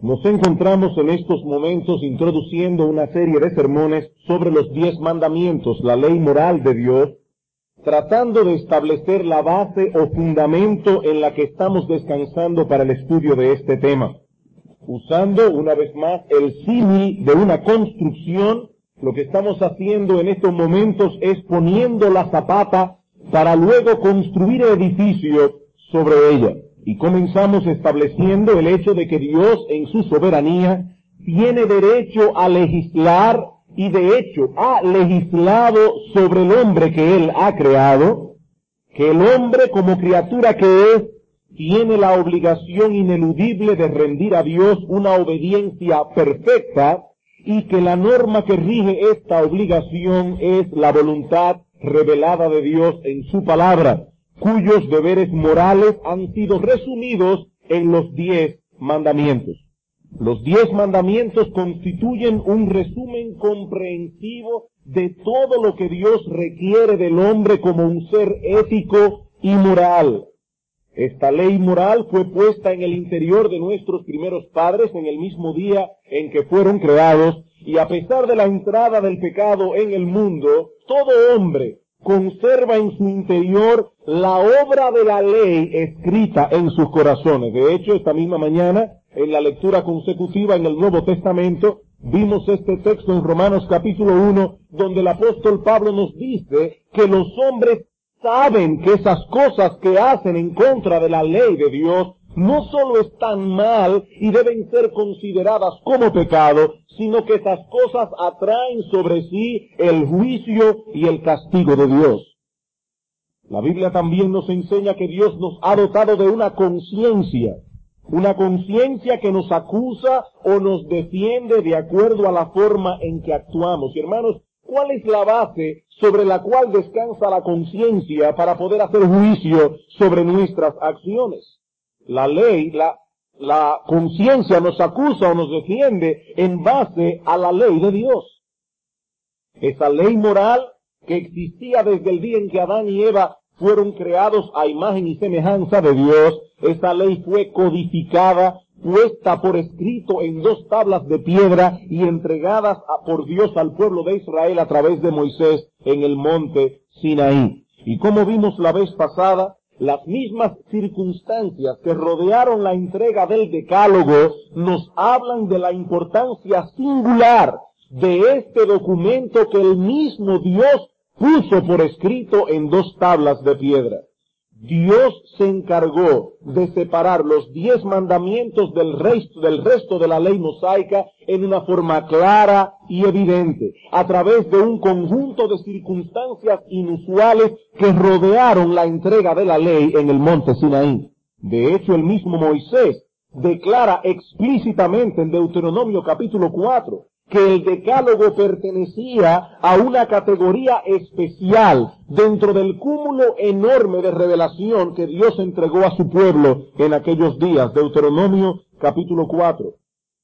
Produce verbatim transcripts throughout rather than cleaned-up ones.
Nos encontramos en estos momentos introduciendo una serie de sermones sobre los diez mandamientos, la ley moral de Dios, tratando de establecer la base o fundamento en la que estamos descansando para el estudio de este tema. Usando una vez más el símil de una construcción, lo que estamos haciendo en estos momentos es poniendo la zapata para luego construir el edificio sobre ella. Y comenzamos estableciendo el hecho de que Dios en su soberanía tiene derecho a legislar y de hecho ha legislado sobre el hombre que Él ha creado, que el hombre como criatura que es tiene la obligación ineludible de rendir a Dios una obediencia perfecta y que la norma que rige esta obligación es la voluntad revelada de Dios en su palabra, cuyos deberes morales han sido resumidos en los diez mandamientos. Los diez mandamientos constituyen un resumen comprensivo de todo lo que Dios requiere del hombre como un ser ético y moral. Esta ley moral fue puesta en el interior de nuestros primeros padres en el mismo día en que fueron creados, y a pesar de la entrada del pecado en el mundo, todo hombre conserva en su interior la obra de la ley escrita en sus corazones. De hecho, esta misma mañana, en la lectura consecutiva en el Nuevo Testamento, vimos este texto en Romanos capítulo uno, donde el apóstol Pablo nos dice que los hombres saben que esas cosas que hacen en contra de la ley de Dios no solo están mal y deben ser consideradas como pecado, sino que esas cosas atraen sobre sí el juicio y el castigo de Dios. La Biblia también nos enseña que Dios nos ha dotado de una conciencia, una conciencia que nos acusa o nos defiende de acuerdo a la forma en que actuamos. Y hermanos, ¿cuál es la base sobre la cual descansa la conciencia para poder hacer juicio sobre nuestras acciones? La ley, la, la conciencia nos acusa o nos defiende en base a la ley de Dios. Esa ley moral que existía desde el día en que Adán y Eva fueron creados a imagen y semejanza de Dios, esa ley fue codificada, puesta por escrito en dos tablas de piedra y entregadas a, por Dios al pueblo de Israel a través de Moisés en el monte Sinaí. Y como vimos la vez pasada, las mismas circunstancias que rodearon la entrega del decálogo nos hablan de la importancia singular de este documento que el mismo Dios puso por escrito en dos tablas de piedra. Dios se encargó de separar los diez mandamientos del resto, del resto de la ley mosaica en una forma clara y evidente, a través de un conjunto de circunstancias inusuales que rodearon la entrega de la ley en el monte Sinaí. De hecho, el mismo Moisés declara explícitamente en Deuteronomio capítulo cuatro que el decálogo pertenecía a una categoría especial dentro del cúmulo enorme de revelación que Dios entregó a su pueblo en aquellos días. Deuteronomio capítulo cuatro.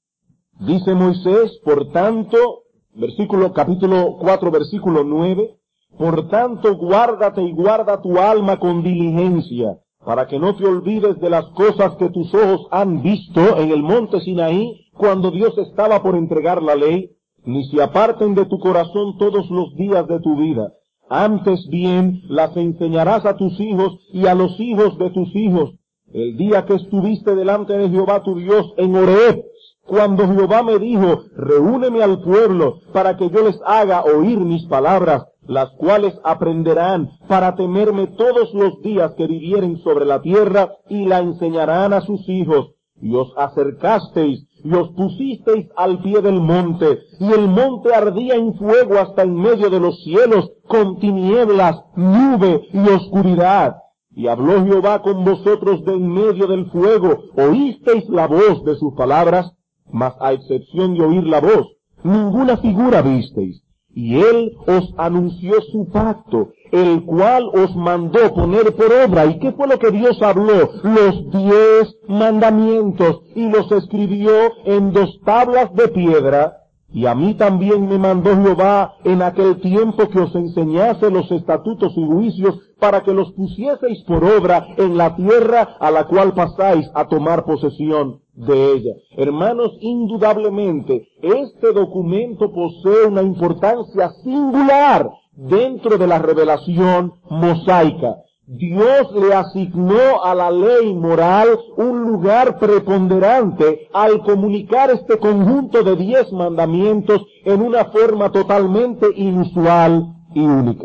Dice Moisés, por tanto, versículo, capítulo cuatro, versículo nueve, por tanto guárdate y guarda tu alma con diligencia, para que no te olvides de las cosas que tus ojos han visto en el monte Sinaí, cuando Dios estaba por entregar la ley, ni se aparten de tu corazón todos los días de tu vida. Antes bien las enseñarás a tus hijos y a los hijos de tus hijos, el día que estuviste delante de Jehová tu Dios en Horeb, cuando Jehová me dijo, reúneme al pueblo para que yo les haga oír mis palabras, las cuales aprenderán para temerme todos los días que vivieren sobre la tierra, y la enseñarán a sus hijos. Y os acercasteis y os pusisteis al pie del monte, y el monte ardía en fuego hasta en medio de los cielos, con tinieblas, nube y oscuridad. Y habló Jehová con vosotros de en medio del fuego, oísteis la voz de sus palabras, mas a excepción de oír la voz, ninguna figura visteis. Y él os anunció su pacto, el cual os mandó poner por obra. ¿Y qué fue lo que Dios habló? Los diez mandamientos, y los escribió en dos tablas de piedra. Y a mí también me mandó Jehová en aquel tiempo que os enseñase los estatutos y juicios, para que los pusieseis por obra en la tierra a la cual pasáis a tomar posesión de ella. Hermanos, indudablemente, este documento posee una importancia singular dentro de la revelación mosaica. Dios le asignó a la ley moral un lugar preponderante al comunicar este conjunto de diez mandamientos en una forma totalmente inusual y única.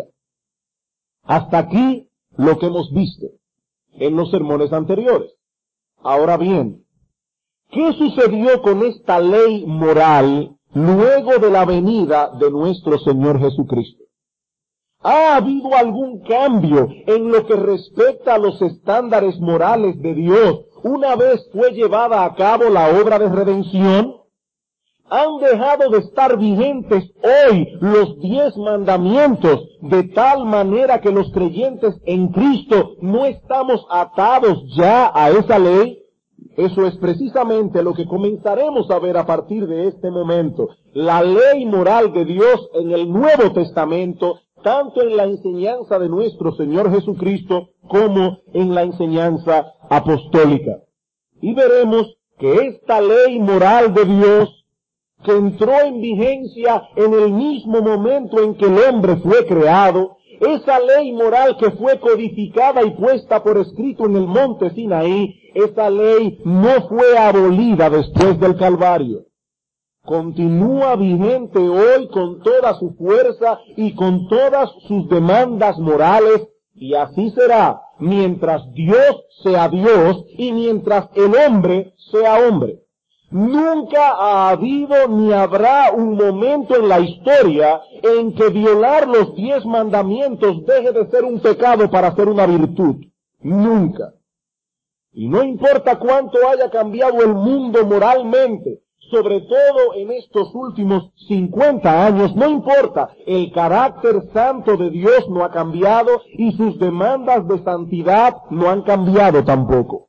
Hasta aquí lo que hemos visto en los sermones anteriores. Ahora bien, ¿qué sucedió con esta ley moral luego de la venida de nuestro Señor Jesucristo? ¿Ha habido algún cambio en lo que respecta a los estándares morales de Dios una vez fue llevada a cabo la obra de redención? ¿Han dejado de estar vigentes hoy los diez mandamientos de tal manera que los creyentes en Cristo no estamos atados ya a esa ley? Eso es precisamente lo que comenzaremos a ver a partir de este momento. La ley moral de Dios en el Nuevo Testamento, tanto en la enseñanza de nuestro Señor Jesucristo como en la enseñanza apostólica. Y veremos que esta ley moral de Dios, que entró en vigencia en el mismo momento en que el hombre fue creado, esa ley moral que fue codificada y puesta por escrito en el monte Sinaí, esa ley no fue abolida después del Calvario. Continúa vigente hoy con toda su fuerza y con todas sus demandas morales, y así será mientras Dios sea Dios y mientras el hombre sea hombre. Nunca ha habido ni habrá un momento en la historia en que violar los diez mandamientos deje de ser un pecado para ser una virtud. Nunca. Y no importa cuánto haya cambiado el mundo moralmente, sobre todo en estos últimos cincuenta años, no importa, el carácter santo de Dios no ha cambiado y sus demandas de santidad no han cambiado tampoco.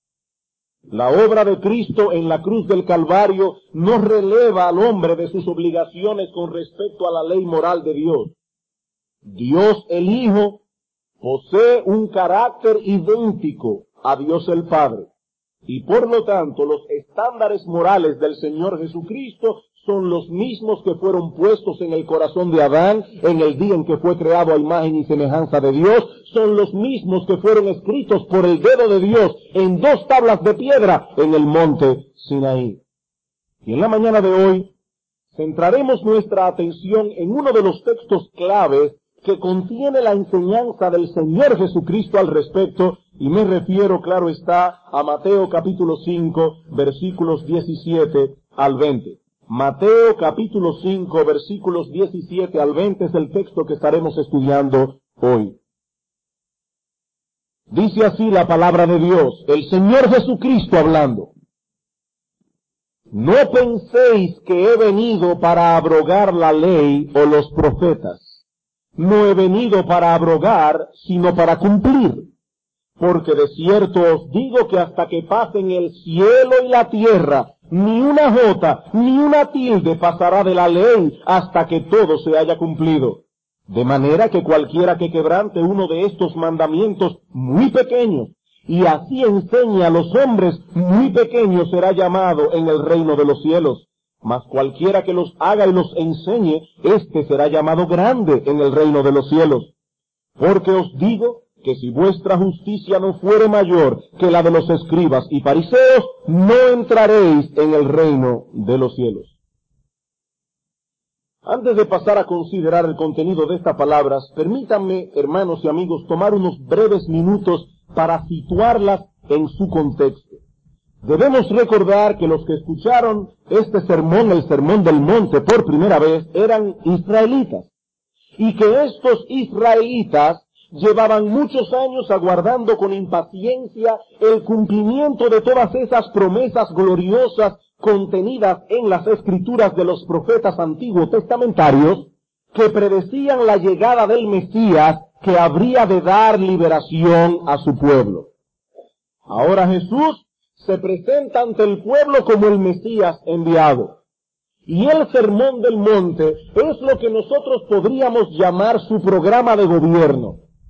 La obra de Cristo en la cruz del Calvario no releva al hombre de sus obligaciones con respecto a la ley moral de Dios. Dios el Hijo posee un carácter idéntico a Dios el Padre. Y por lo tanto, los estándares morales del Señor Jesucristo son los mismos que fueron puestos en el corazón de Adán en el día en que fue creado a imagen y semejanza de Dios, son los mismos que fueron escritos por el dedo de Dios en dos tablas de piedra en el monte Sinaí. Y en la mañana de hoy, centraremos nuestra atención en uno de los textos claves que contiene la enseñanza del Señor Jesucristo al respecto, y me refiero, claro está, a Mateo capítulo cinco, versículos diecisiete al veinte. Mateo capítulo cinco, versículos diecisiete al veinte es el texto que estaremos estudiando hoy. Dice así la palabra de Dios, el Señor Jesucristo hablando. No penséis que he venido para abrogar la ley o los profetas. No he venido para abrogar, sino para cumplir. Porque de cierto os digo que hasta que pasen el cielo y la tierra, ni una jota, ni una tilde pasará de la ley hasta que todo se haya cumplido. De manera que cualquiera que quebrante uno de estos mandamientos muy pequeños, y así enseñe a los hombres muy pequeños, será llamado en el reino de los cielos. Mas cualquiera que los haga y los enseñe, éste será llamado grande en el reino de los cielos. Porque os digo que si vuestra justicia no fuere mayor que la de los escribas y fariseos, no entraréis en el reino de los cielos. Antes de pasar a considerar el contenido de estas palabras, permítanme, hermanos y amigos, tomar unos breves minutos para situarlas en su contexto. Debemos recordar que los que escucharon este sermón, el Sermón del Monte, por primera vez, eran israelitas, y que estos israelitas llevaban muchos años aguardando con impaciencia el cumplimiento de todas esas promesas gloriosas contenidas en las escrituras de los profetas antiguos testamentarios que predecían la llegada del Mesías que habría de dar liberación a su pueblo. Ahora Jesús se presenta ante el pueblo como el Mesías enviado. Y el Sermón del Monte es lo que nosotros podríamos llamar su programa de gobierno.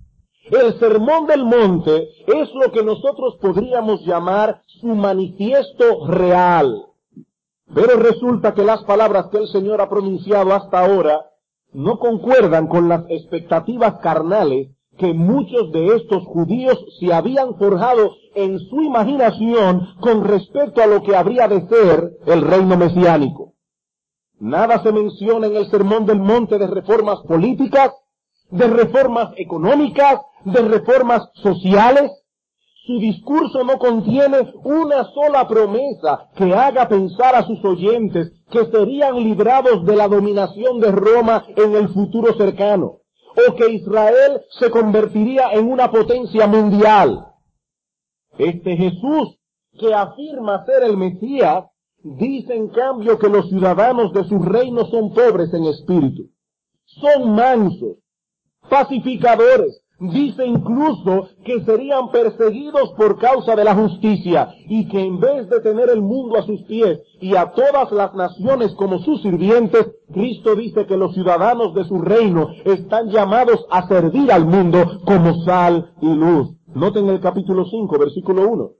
El Sermón del Monte es lo que nosotros podríamos llamar su manifiesto real. Pero resulta que las palabras que el Señor ha pronunciado hasta ahora no concuerdan con las expectativas carnales que muchos de estos judíos se habían forjado en su imaginación con respecto a lo que habría de ser el reino mesiánico. Nada se menciona en el Sermón del Monte de reformas políticas, de reformas económicas, de reformas sociales. Su discurso no contiene una sola promesa que haga pensar a sus oyentes que serían librados de la dominación de Roma en el futuro cercano, o que Israel se convertiría en una potencia mundial. Este Jesús, que afirma ser el Mesías, dice en cambio que los ciudadanos de su reino son pobres en espíritu, son mansos, pacificadores. Dice incluso que serían perseguidos por causa de la justicia y que en vez de tener el mundo a sus pies y a todas las naciones como sus sirvientes, Cristo dice que los ciudadanos de su reino están llamados a servir al mundo como sal y luz. Noten el capítulo cinco, versículo uno.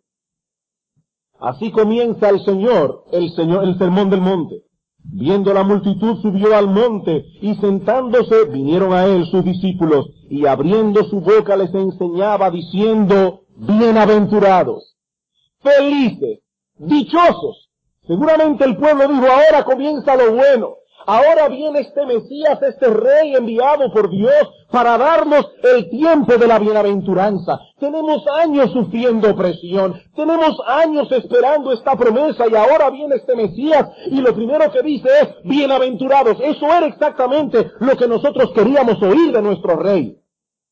Así comienza el Señor, el Señor, el Sermón del Monte. Viendo la multitud subió al monte, y sentándose vinieron a él sus discípulos, y abriendo su boca les enseñaba diciendo, bienaventurados, felices, dichosos. Seguramente el pueblo dijo, ahora comienza lo bueno. Ahora viene este Mesías, este Rey enviado por Dios para darnos el tiempo de la bienaventuranza. Tenemos años sufriendo opresión, tenemos años esperando esta promesa y ahora viene este Mesías y lo primero que dice es, bienaventurados. Eso era exactamente lo que nosotros queríamos oír de nuestro Rey.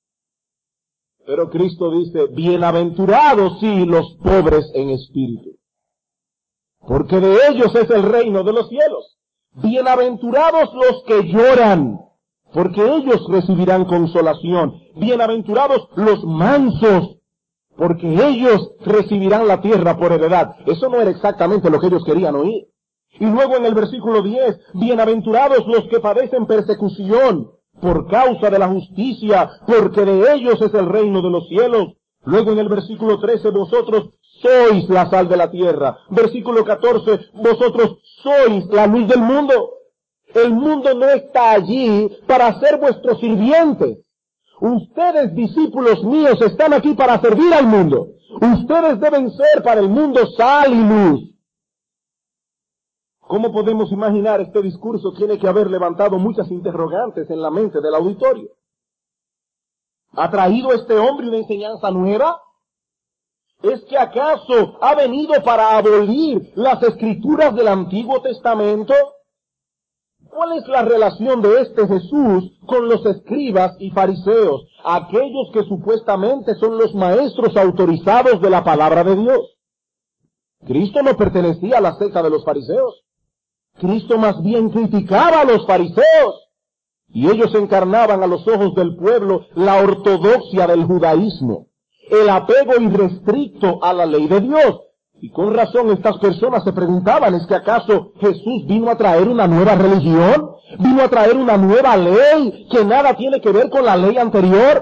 Pero Cristo dice, bienaventurados sí los pobres en espíritu, porque de ellos es el reino de los cielos. Bienaventurados los que lloran, porque ellos recibirán consolación. Bienaventurados los mansos, porque ellos recibirán la tierra por heredad. Eso no era exactamente lo que ellos querían oír. Y luego en el versículo diez, bienaventurados los que padecen persecución por causa de la justicia, porque de ellos es el reino de los cielos. Luego en el versículo trece, vosotros sois la sal de la tierra. Versículo catorce, vosotros sois la luz del mundo. El mundo no está allí para ser vuestros sirvientes. Ustedes, discípulos míos, están aquí para servir al mundo. Ustedes deben ser para el mundo sal y luz. ¿Cómo podemos imaginar este discurso? Tiene que haber levantado muchas interrogantes en la mente del auditorio. ¿Ha traído este hombre una enseñanza nueva? ¿Es que acaso ha venido para abolir las escrituras del Antiguo Testamento? ¿Cuál es la relación de este Jesús con los escribas y fariseos, aquellos que supuestamente son los maestros autorizados de la palabra de Dios? Cristo no pertenecía a la secta de los fariseos. Cristo más bien criticaba a los fariseos, y ellos encarnaban a los ojos del pueblo la ortodoxia del judaísmo, el apego irrestricto a la ley de Dios. Y con razón estas personas se preguntaban, ¿es que acaso Jesús vino a traer una nueva religión? ¿Vino a traer una nueva ley que nada tiene que ver con la ley anterior?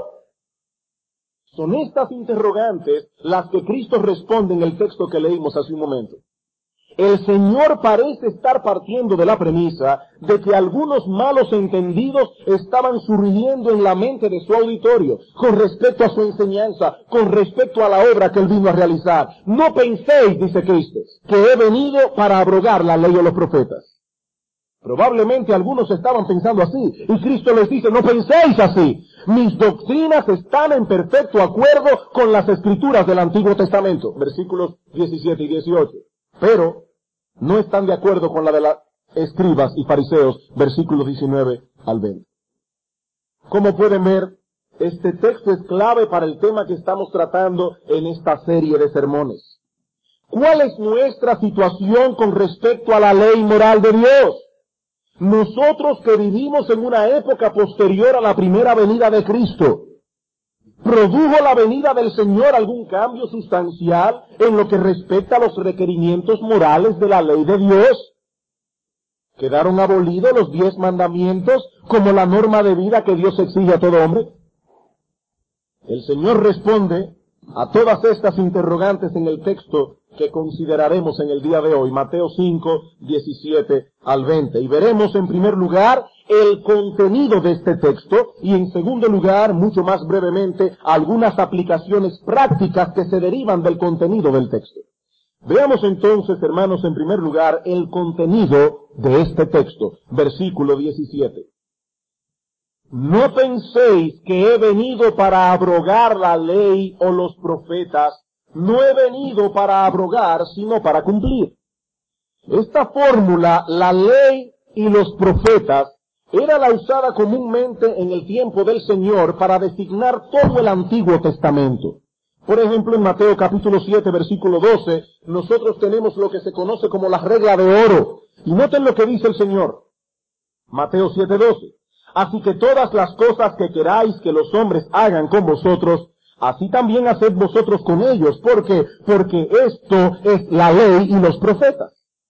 Son estas interrogantes las que Cristo responde en el texto que leímos hace un momento. El Señor parece estar partiendo de la premisa de que algunos malos entendidos estaban surgiendo en la mente de su auditorio con respecto a su enseñanza, con respecto a la obra que Él vino a realizar. No penséis, dice Cristo, que he venido para abrogar la ley o los profetas. Probablemente algunos estaban pensando así, y Cristo les dice, no penséis así. Mis doctrinas están en perfecto acuerdo con las escrituras del Antiguo Testamento. Versículos diecisiete y dieciocho. Pero no están de acuerdo con la de los escribas y fariseos, versículos diecinueve al veinte. Como pueden ver, este texto es clave para el tema que estamos tratando en esta serie de sermones. ¿Cuál es nuestra situación con respecto a la ley moral de Dios? Nosotros que vivimos en una época posterior a la primera venida de Cristo, ¿produjo la venida del Señor algún cambio sustancial en lo que respecta a los requerimientos morales de la ley de Dios? ¿Quedaron abolidos los diez mandamientos como la norma de vida que Dios exige a todo hombre? El Señor responde a todas estas interrogantes en el texto que consideraremos en el día de hoy, Mateo cinco, diecisiete al veinte. Y veremos en primer lugar el contenido de este texto y en segundo lugar, mucho más brevemente, algunas aplicaciones prácticas que se derivan del contenido del texto. Veamos entonces, hermanos, en primer lugar, el contenido de este texto, versículo diecisiete. No penséis que he venido para abrogar la ley o los profetas. No he venido para abrogar, sino para cumplir. Esta fórmula, la ley y los profetas, era la usada comúnmente en el tiempo del Señor para designar todo el Antiguo Testamento. Por ejemplo, en Mateo capítulo siete, versículo doce, nosotros tenemos lo que se conoce como la regla de oro. Y noten lo que dice el Señor. Mateo siete, doce. Así que todas las cosas que queráis que los hombres hagan con vosotros, así también haced vosotros con ellos. ¿Por qué? Porque esto es la ley y los profetas.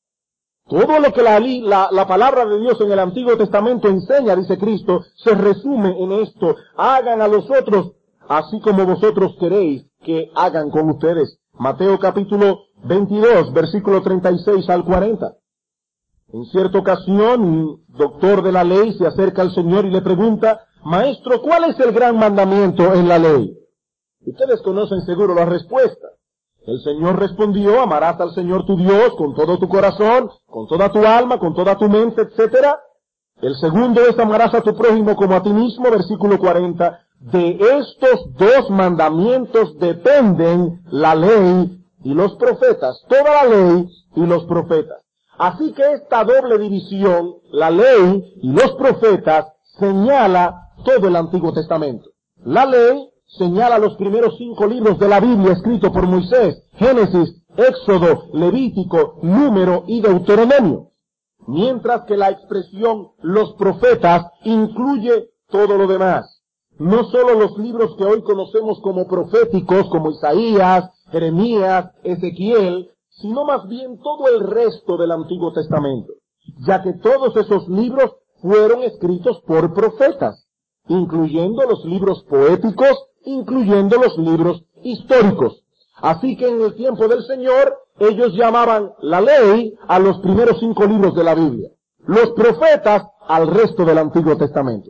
Todo lo que la, la, la palabra de Dios en el Antiguo Testamento enseña, dice Cristo, se resume en esto. Hagan a los otros así como vosotros queréis que hagan con ustedes. Mateo capítulo veintidós, versículo treinta y seis al cuarenta. En cierta ocasión, un doctor de la ley se acerca al Señor y le pregunta, Maestro, ¿cuál es el gran mandamiento en la ley? Ustedes conocen seguro la respuesta. El Señor respondió, amarás al Señor tu Dios con todo tu corazón, con toda tu alma, con toda tu mente, etcétera. El segundo es amarás a tu prójimo como a ti mismo, versículo cuarenta. De estos dos mandamientos dependen la ley y los profetas, toda la ley y los profetas. Así que esta doble división, la ley y los profetas, señala todo el Antiguo Testamento. La ley señala los primeros cinco libros de la Biblia escritos por Moisés, Génesis, Éxodo, Levítico, Número y Deuteronomio. Mientras que la expresión los profetas incluye todo lo demás. No solo los libros que hoy conocemos como proféticos, como Isaías, Jeremías, Ezequiel, sino más bien todo el resto del Antiguo Testamento, ya que todos esos libros fueron escritos por profetas, incluyendo los libros poéticos, incluyendo los libros históricos. Así que en el tiempo del Señor, ellos llamaban la ley a los primeros cinco libros de la Biblia, los profetas al resto del Antiguo Testamento.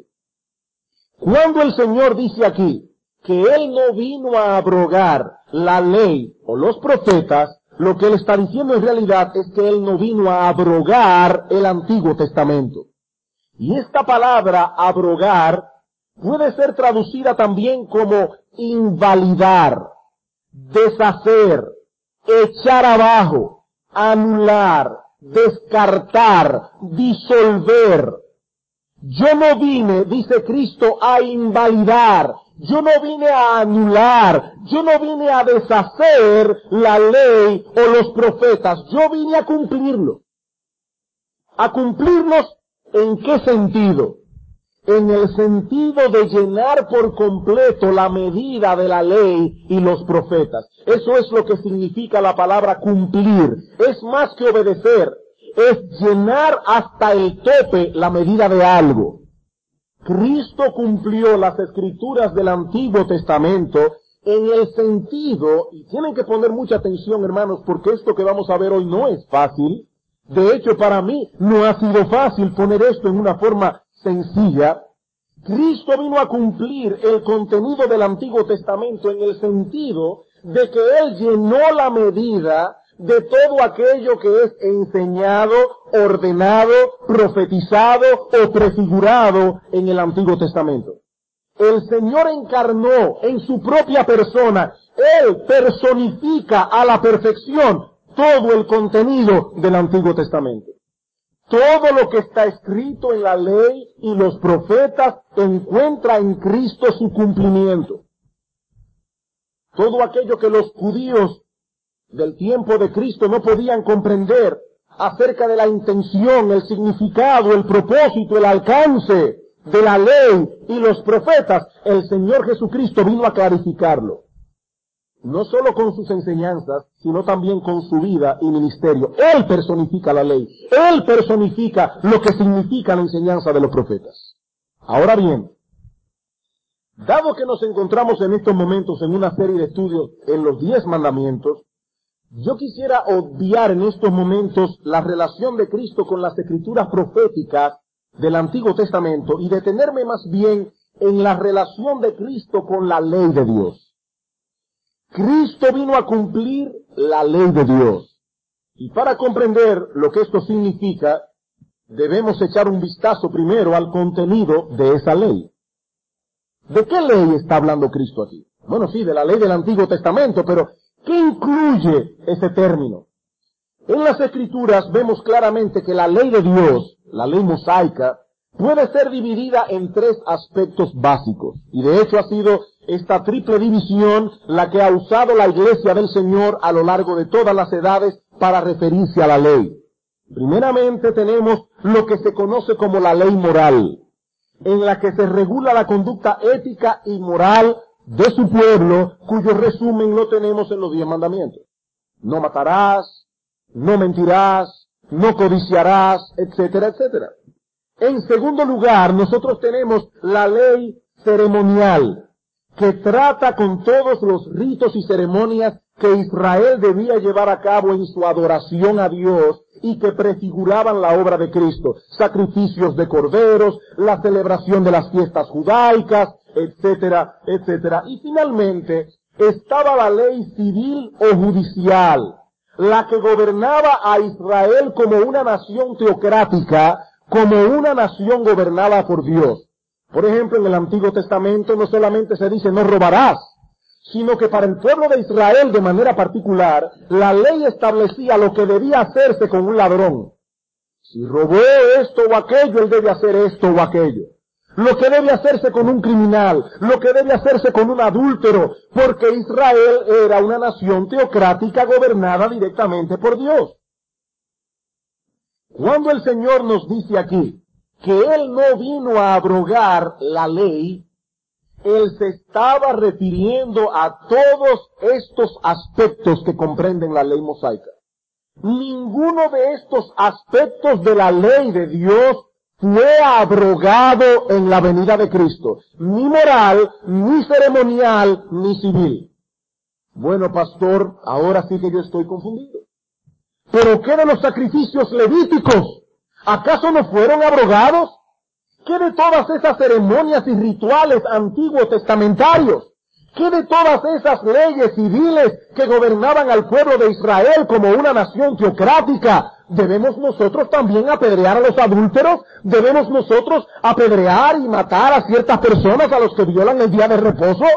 Cuando el Señor dice aquí que Él no vino a abrogar la ley o los profetas, lo que Él está diciendo en realidad es que Él no vino a abrogar el Antiguo Testamento. Y esta palabra abrogar puede ser traducida también como invalidar, deshacer, echar abajo, anular, descartar, disolver. Yo no vine, dice Cristo, a invalidar, yo no vine a anular, yo no vine a deshacer la ley o los profetas, yo vine a cumplirlo. ¿A cumplirlos en qué sentido? En el sentido de llenar por completo la medida de la ley y los profetas. Eso es lo que significa la palabra cumplir. Es más que obedecer. Es llenar hasta el tope la medida de algo. Cristo cumplió las escrituras del Antiguo Testamento en el sentido, y tienen que poner mucha atención, hermanos, porque esto que vamos a ver hoy no es fácil. De hecho, para mí no ha sido fácil poner esto en una forma sencilla. Cristo vino a cumplir el contenido del Antiguo Testamento en el sentido de que Él llenó la medida de todo aquello que es enseñado, ordenado, profetizado o prefigurado en el Antiguo Testamento. El Señor encarnó en su propia persona, Él personifica a la perfección todo el contenido del Antiguo Testamento. Todo lo que está escrito en la ley y los profetas encuentra en Cristo su cumplimiento. Todo aquello que los judíos del tiempo de Cristo no podían comprender acerca de la intención, el significado, el propósito, el alcance de la ley y los profetas, el Señor Jesucristo vino a clarificarlo. No solo con sus enseñanzas, sino también con su vida y ministerio. Él personifica la ley. Él personifica lo que significa la enseñanza de los profetas. Ahora bien, Dado que nos encontramos en estos momentos en una serie de estudios en los diez mandamientos, yo quisiera obviar en estos momentos la relación de Cristo con las escrituras proféticas del Antiguo Testamento y detenerme más bien en la relación de Cristo con la ley de Dios. Cristo vino a cumplir la ley de Dios. Y para comprender lo que esto significa, debemos echar un vistazo primero al contenido de esa ley. ¿De qué ley está hablando Cristo aquí? Bueno, sí, de la ley del Antiguo Testamento, pero ¿qué incluye ese término? En las Escrituras vemos claramente que la ley de Dios, la ley mosaica, puede ser dividida en tres aspectos básicos. Y de hecho ha sido esta triple división la que ha usado la Iglesia del Señor a lo largo de todas las edades para referirse a la ley. Primeramente tenemos lo que se conoce como la ley moral, en la que se regula la conducta ética y moral de su pueblo, cuyo resumen lo tenemos en los diez mandamientos. No matarás, no mentirás, no codiciarás, etcétera, etcétera. En segundo lugar, nosotros tenemos la ley ceremonial, que trata con todos los ritos y ceremonias que Israel debía llevar a cabo en su adoración a Dios y que prefiguraban la obra de Cristo. Sacrificios de corderos, la celebración de las fiestas judaicas, etcétera, etcétera. Y finalmente, estaba la ley civil o judicial, la que gobernaba a Israel como una nación teocrática, como una nación gobernada por Dios. Por ejemplo, en el Antiguo Testamento no solamente se dice no robarás, sino que para el pueblo de Israel de manera particular, la ley establecía lo que debía hacerse con un ladrón. Si robó esto o aquello, él debe hacer esto o aquello. Lo que debe hacerse con un criminal, lo que debe hacerse con un adúltero, porque Israel era una nación teocrática gobernada directamente por Dios. Cuando el Señor nos dice aquí que Él no vino a abrogar la ley, Él se estaba refiriendo a todos estos aspectos que comprenden la ley mosaica. Ninguno de estos aspectos de la ley de Dios fue abrogado en la venida de Cristo, ni moral, ni ceremonial, ni civil. Bueno, pastor, ahora sí que yo estoy confundido. ¿Pero qué de los sacrificios levíticos? ¿Acaso no fueron abrogados? ¿Qué de todas esas ceremonias y rituales antiguos testamentarios? ¿Qué de todas esas leyes civiles que gobernaban al pueblo de Israel como una nación teocrática? ¿Debemos nosotros también apedrear a los adúlteros? ¿Debemos nosotros apedrear y matar a ciertas personas a los que violan el día de reposo?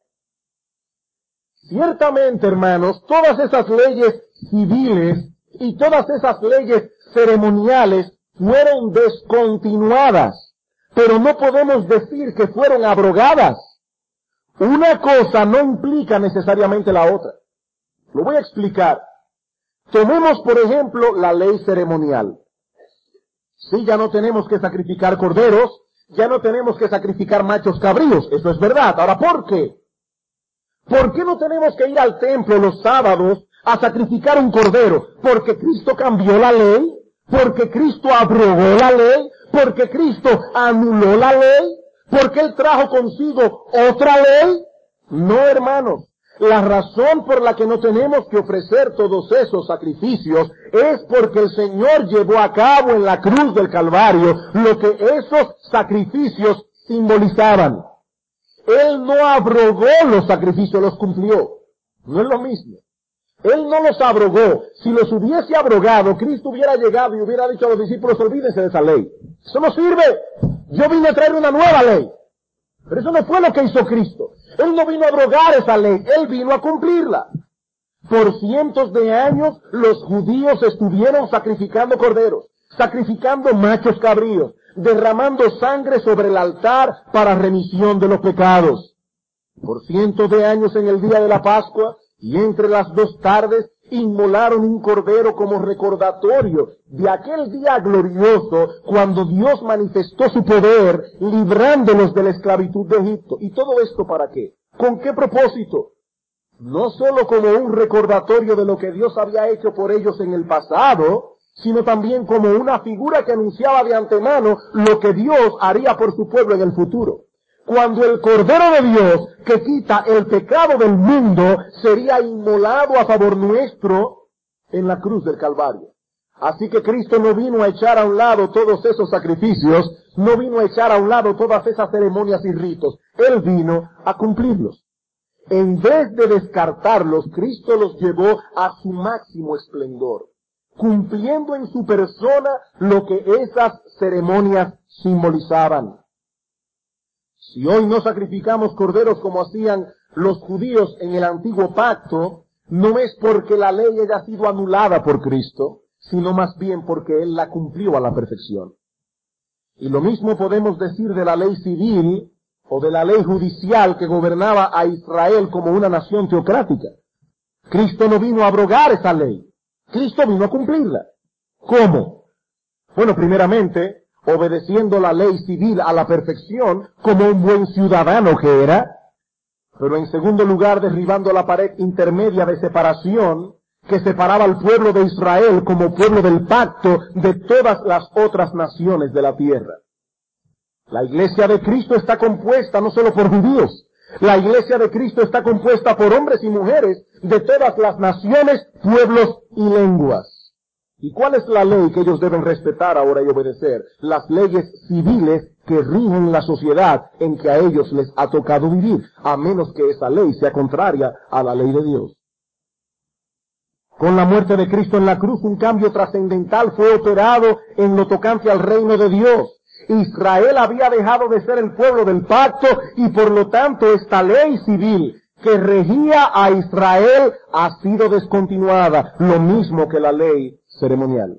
Ciertamente, hermanos, todas esas leyes civiles y todas esas leyes ceremoniales fueron descontinuadas, pero no podemos decir que fueron abrogadas. Una cosa no implica necesariamente la otra. Lo voy a explicar. Tomemos, por ejemplo, la ley ceremonial. Sí, ya no tenemos que sacrificar corderos, ya no tenemos que sacrificar machos cabríos, eso es verdad. Ahora, ¿por qué? ¿Por qué no tenemos que ir al templo los sábados a sacrificar un cordero? ¿Porque Cristo cambió la ley? ¿Porque Cristo abrogó la ley? ¿Porque Cristo anuló la ley? ¿Porque Él trajo consigo otra ley? No, hermanos. La razón por la que no tenemos que ofrecer todos esos sacrificios es porque el Señor llevó a cabo en la cruz del Calvario lo que esos sacrificios simbolizaban. Él no abrogó los sacrificios, los cumplió. No es lo mismo. Él no los abrogó. Si los hubiese abrogado, Cristo hubiera llegado y hubiera dicho a los discípulos, olvídense de esa ley. Eso no sirve. Yo vine a traer una nueva ley. Pero eso no fue lo que hizo Cristo. Él no vino a abrogar esa ley, Él vino a cumplirla. Por cientos de años los judíos estuvieron sacrificando corderos, sacrificando machos cabríos, derramando sangre sobre el altar para remisión de los pecados. Por cientos de años en el día de la Pascua y entre las dos tardes inmolaron un cordero como recordatorio de aquel día glorioso cuando Dios manifestó su poder librándolos de la esclavitud de Egipto. ¿Y todo esto para qué? ¿Con qué propósito? No solo como un recordatorio de lo que Dios había hecho por ellos en el pasado, sino también como una figura que anunciaba de antemano lo que Dios haría por su pueblo en el futuro. cuando el Cordero de Dios, que quita el pecado del mundo, sería inmolado a favor nuestro en la cruz del Calvario. Así que Cristo no vino a echar a un lado todos esos sacrificios, no vino a echar a un lado todas esas ceremonias y ritos. Él vino a cumplirlos. En vez de descartarlos, Cristo los llevó a su máximo esplendor, cumpliendo en su persona lo que esas ceremonias simbolizaban. Si hoy no sacrificamos corderos como hacían los judíos en el antiguo pacto, no es porque la ley haya sido anulada por Cristo, sino más bien porque Él la cumplió a la perfección. Y lo mismo podemos decir de la ley civil o de la ley judicial que gobernaba a Israel como una nación teocrática. Cristo no vino a abrogar esa ley, Cristo vino a cumplirla. ¿Cómo? Bueno, primeramente, obedeciendo la ley civil a la perfección como un buen ciudadano que era, pero en segundo lugar derribando la pared intermedia de separación que separaba al pueblo de Israel como pueblo del pacto de todas las otras naciones de la tierra. La iglesia de Cristo está compuesta no solo por judíos, la iglesia de Cristo está compuesta por hombres y mujeres de todas las naciones, pueblos y lenguas. ¿Y cuál es la ley que ellos deben respetar ahora y obedecer? Las leyes civiles que rigen la sociedad en que a ellos les ha tocado vivir, a menos que esa ley sea contraria a la ley de Dios. Con la muerte de Cristo en la cruz, un cambio trascendental fue operado en lo tocante al reino de Dios. Israel había dejado de ser el pueblo del pacto y por lo tanto esta ley civil que regía a Israel ha sido descontinuada, lo mismo que la ley ceremonial.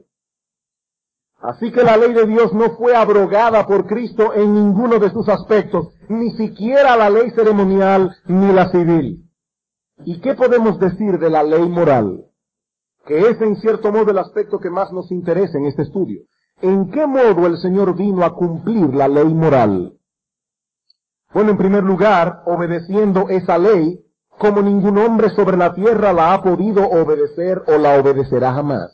Así que la ley de Dios no fue abrogada por Cristo en ninguno de sus aspectos, ni siquiera la ley ceremonial ni la civil. ¿Y qué podemos decir de la ley moral? Que es en cierto modo el aspecto que más nos interesa en este estudio. ¿En qué modo el Señor vino a cumplir la ley moral? Bueno, en primer lugar, obedeciendo esa ley, como ningún hombre sobre la tierra la ha podido obedecer o la obedecerá jamás.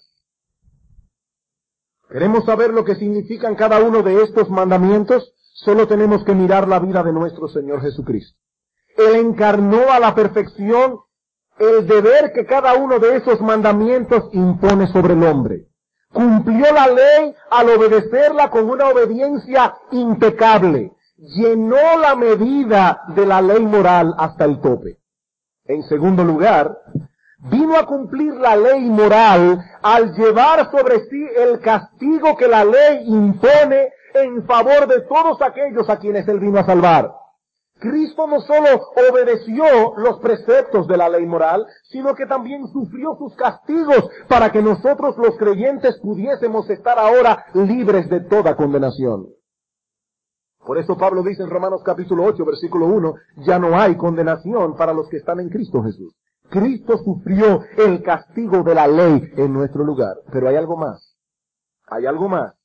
¿Queremos saber lo que significan cada uno de estos mandamientos? Solo tenemos que mirar la vida de nuestro Señor Jesucristo. Él encarnó a la perfección el deber que cada uno de esos mandamientos impone sobre el hombre. Cumplió la ley al obedecerla con una obediencia impecable. Llenó la medida de la ley moral hasta el tope. En segundo lugar, vino a cumplir la ley moral al llevar sobre sí el castigo que la ley impone en favor de todos aquellos a quienes Él vino a salvar. Cristo no solo obedeció los preceptos de la ley moral, sino que también sufrió sus castigos para que nosotros los creyentes pudiésemos estar ahora libres de toda condenación. Por eso Pablo dice en Romanos capítulo ocho, versículo uno, ya no hay condenación para los que están en Cristo Jesús. Cristo sufrió el castigo de la ley en nuestro lugar. Pero hay algo más. Hay algo más.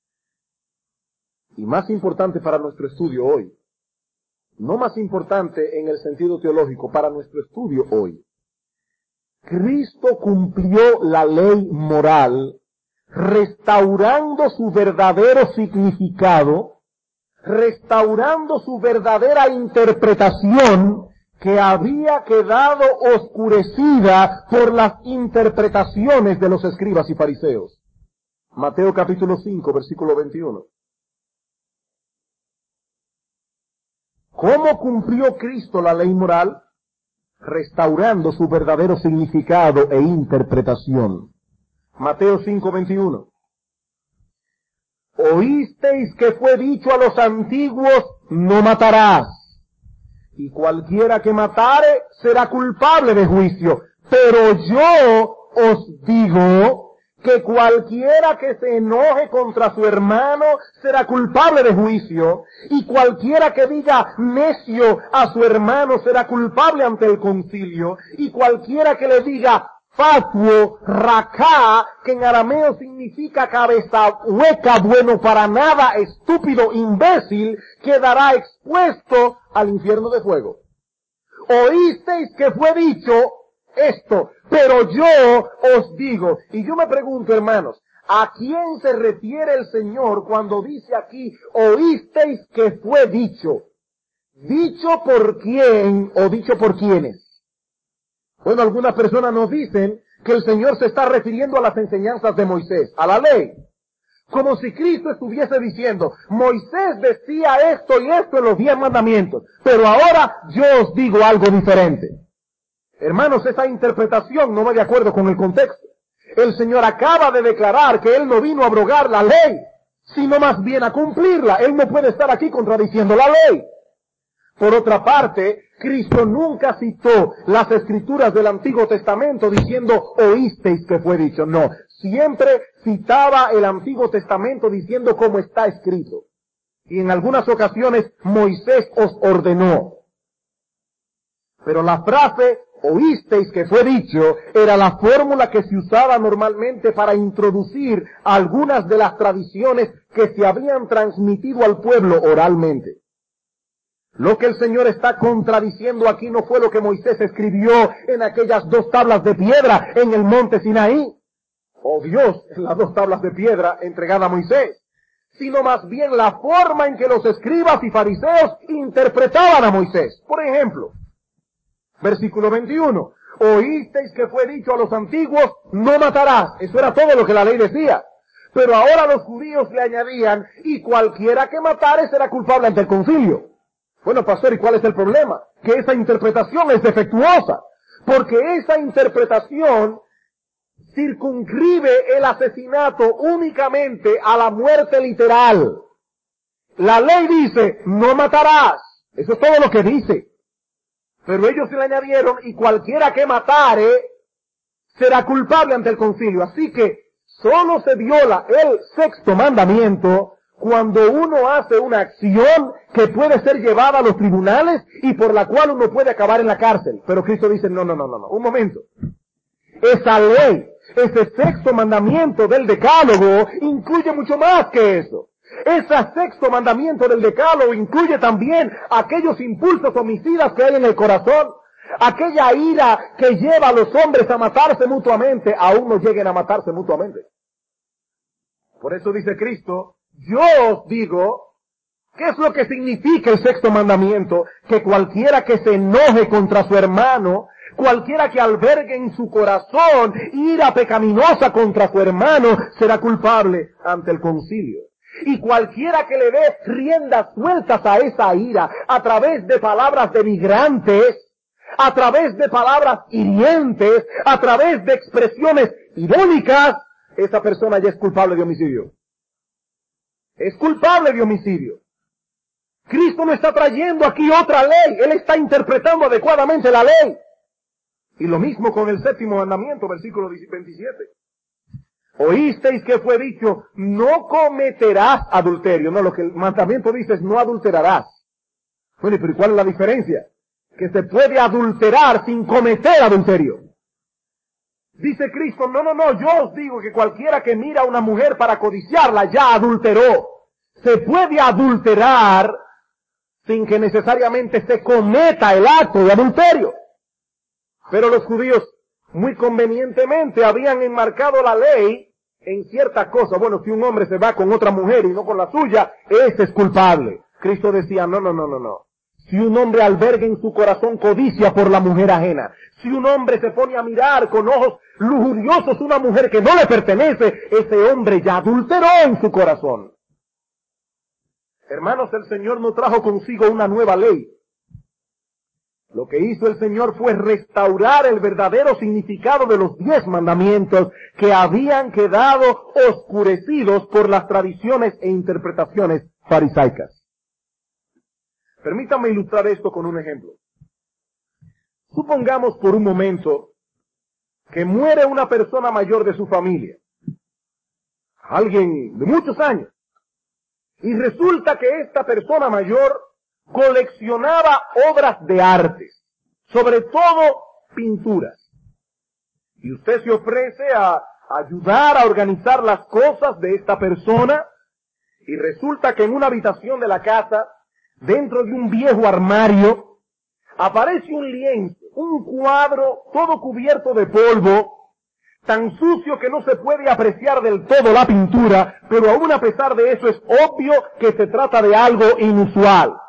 Y más importante para nuestro estudio hoy. No más importante en el sentido teológico, para nuestro estudio hoy. Cristo cumplió la ley moral, restaurando su verdadero significado, restaurando su verdadera interpretación, que había quedado oscurecida por las interpretaciones de los escribas y fariseos. Mateo capítulo cinco, versículo veintiuno. ¿Cómo cumplió Cristo la ley moral? Restaurando su verdadero significado e interpretación. Mateo cinco, veintiuno. Oísteis que fue dicho a los antiguos, no matarás. Y cualquiera que matare será culpable de juicio. Pero yo os digo que cualquiera que se enoje contra su hermano será culpable de juicio. Y cualquiera que diga necio a su hermano será culpable ante el concilio. Y cualquiera que le diga fatuo, raká, que en arameo significa cabeza hueca, bueno para nada, estúpido, imbécil, quedará expuesto al infierno de fuego. Oísteis que fue dicho esto, pero yo os digo, y yo me pregunto, hermanos, ¿a quién se refiere el Señor cuando dice aquí, oísteis que fue dicho? ¿Dicho por quién o dicho por quiénes? Bueno, algunas personas nos dicen que el Señor se está refiriendo a las enseñanzas de Moisés, a la ley. Como si Cristo estuviese diciendo, Moisés decía esto y esto en los diez mandamientos, pero ahora yo os digo algo diferente. Hermanos, esa interpretación no va de acuerdo con el contexto. El Señor acaba de declarar que Él no vino a abrogar la ley, sino más bien a cumplirla. Él no puede estar aquí contradiciendo la ley. Por otra parte, Cristo nunca citó las escrituras del Antiguo Testamento diciendo, oísteis que fue dicho. No, siempre citaba el Antiguo Testamento diciendo como está escrito. Y en algunas ocasiones Moisés os ordenó. Pero la frase, oísteis que fue dicho, era la fórmula que se usaba normalmente para introducir algunas de las tradiciones que se habían transmitido al pueblo oralmente. Lo que el Señor está contradiciendo aquí no fue lo que Moisés escribió en aquellas dos tablas de piedra en el monte Sinaí, o Dios en las dos tablas de piedra entregadas a Moisés, sino más bien la forma en que los escribas y fariseos interpretaban a Moisés. Por ejemplo, versículo veintiuno, oísteis que fue dicho a los antiguos, no matarás. Eso era todo lo que la ley decía. Pero ahora los judíos le añadían, y cualquiera que matare será culpable ante el concilio. Bueno, pastor, ¿y cuál es el problema? Que esa interpretación es defectuosa, porque esa interpretación circunscribe el asesinato únicamente a la muerte literal. La ley dice, no matarás. Eso es todo lo que dice. Pero ellos se le añadieron, y cualquiera que matare será culpable ante el concilio. Así que solo se viola el sexto mandamiento cuando uno hace una acción que puede ser llevada a los tribunales y por la cual uno puede acabar en la cárcel. Pero Cristo dice, no, no, no, no, no, un momento. Esa ley, ese sexto mandamiento del decálogo incluye mucho más que eso. Ese sexto mandamiento del decálogo incluye también aquellos impulsos homicidas que hay en el corazón, aquella ira que lleva a los hombres a matarse mutuamente, aún no lleguen a matarse mutuamente. Por eso dice Cristo, yo os digo, ¿qué es lo que significa el sexto mandamiento? Que cualquiera que se enoje contra su hermano, cualquiera que albergue en su corazón ira pecaminosa contra su hermano, será culpable ante el concilio. Y cualquiera que le dé riendas sueltas a esa ira, a través de palabras denigrantes, a través de palabras hirientes, a través de expresiones irónicas, esa persona ya es culpable de homicidio. Es culpable de homicidio. Cristo no está trayendo aquí otra ley, Él está interpretando adecuadamente la ley. Y lo mismo con el séptimo mandamiento, versículo veintisiete. Oísteis que fue dicho, no cometerás adulterio. No, lo que el mandamiento dice es no adulterarás. Bueno, pero ¿cuál es la diferencia? Que se puede adulterar sin cometer adulterio. Dice Cristo, no, no, no, yo os digo que cualquiera que mira a una mujer para codiciarla ya adulteró. Se puede adulterar sin que necesariamente se cometa el acto de adulterio. Pero los judíos muy convenientemente habían enmarcado la ley en ciertas cosas. Bueno, si un hombre se va con otra mujer y no con la suya, ese es culpable. Cristo decía, no, no, no, no, no. Si un hombre alberga en su corazón codicia por la mujer ajena, si un hombre se pone a mirar con ojos lujuriosos una mujer que no le pertenece, ese hombre ya adulteró en su corazón. Hermanos, el Señor no trajo consigo una nueva ley. Lo que hizo el Señor fue restaurar el verdadero significado de los diez mandamientos que habían quedado oscurecidos por las tradiciones e interpretaciones farisaicas. Permítanme ilustrar esto con un ejemplo. Supongamos por un momento que muere una persona mayor de su familia, alguien de muchos años, y resulta que esta persona mayor coleccionaba obras de arte, sobre todo pinturas. Y usted se ofrece a ayudar a organizar las cosas de esta persona, y resulta que en una habitación de la casa, dentro de un viejo armario, aparece un lienzo, un cuadro todo cubierto de polvo, tan sucio que no se puede apreciar del todo la pintura, pero aún a pesar de eso es obvio que se trata de algo inusual.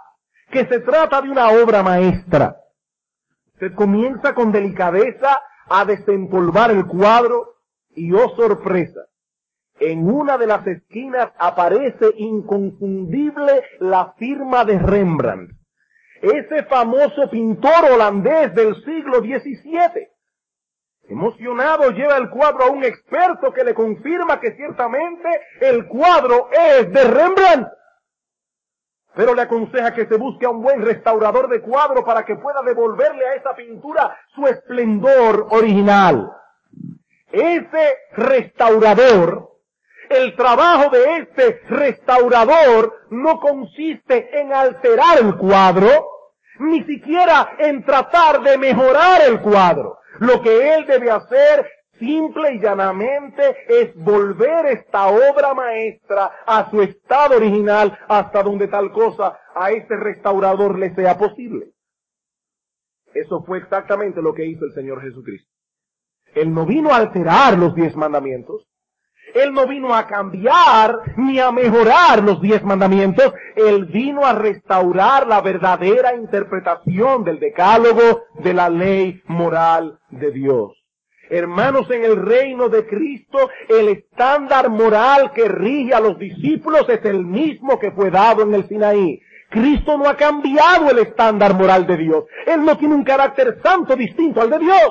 que se trata de una obra maestra. Se comienza con delicadeza a desempolvar el cuadro y, oh sorpresa, en una de las esquinas aparece inconfundible la firma de Rembrandt, ese famoso pintor holandés del siglo diecisiete. Emocionado lleva el cuadro a un experto que le confirma que ciertamente el cuadro es de Rembrandt, pero le aconseja que se busque a un buen restaurador de cuadro para que pueda devolverle a esa pintura su esplendor original. Ese restaurador, el trabajo de este restaurador no consiste en alterar el cuadro, ni siquiera en tratar de mejorar el cuadro. Lo que él debe hacer, simple y llanamente, es volver esta obra maestra a su estado original hasta donde tal cosa a este restaurador le sea posible. Eso fue exactamente lo que hizo el Señor Jesucristo. Él no vino a alterar los diez mandamientos. Él no vino a cambiar ni a mejorar los diez mandamientos. Él vino a restaurar la verdadera interpretación del decálogo de la ley moral de Dios. Hermanos, en el reino de Cristo, el estándar moral que rige a los discípulos es el mismo que fue dado en el Sinaí. Cristo no ha cambiado el estándar moral de Dios. Él no tiene un carácter santo distinto al de Dios.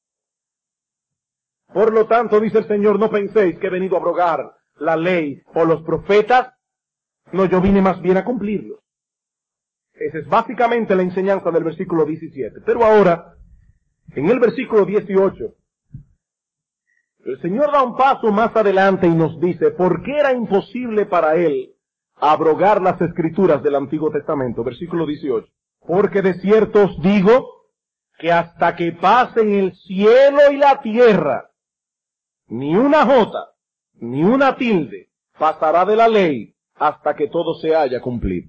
Por lo tanto, dice el Señor, no penséis que he venido a abrogar la ley o los profetas. No, yo vine más bien a cumplirlos. Esa es básicamente la enseñanza del versículo diecisiete. Pero ahora, en el versículo dieciocho, el Señor da un paso más adelante y nos dice por qué era imposible para Él abrogar las escrituras del Antiguo Testamento. Versículo dieciocho. Porque de cierto os digo que hasta que pasen el cielo y la tierra, ni una jota, ni una tilde pasará de la ley hasta que todo se haya cumplido.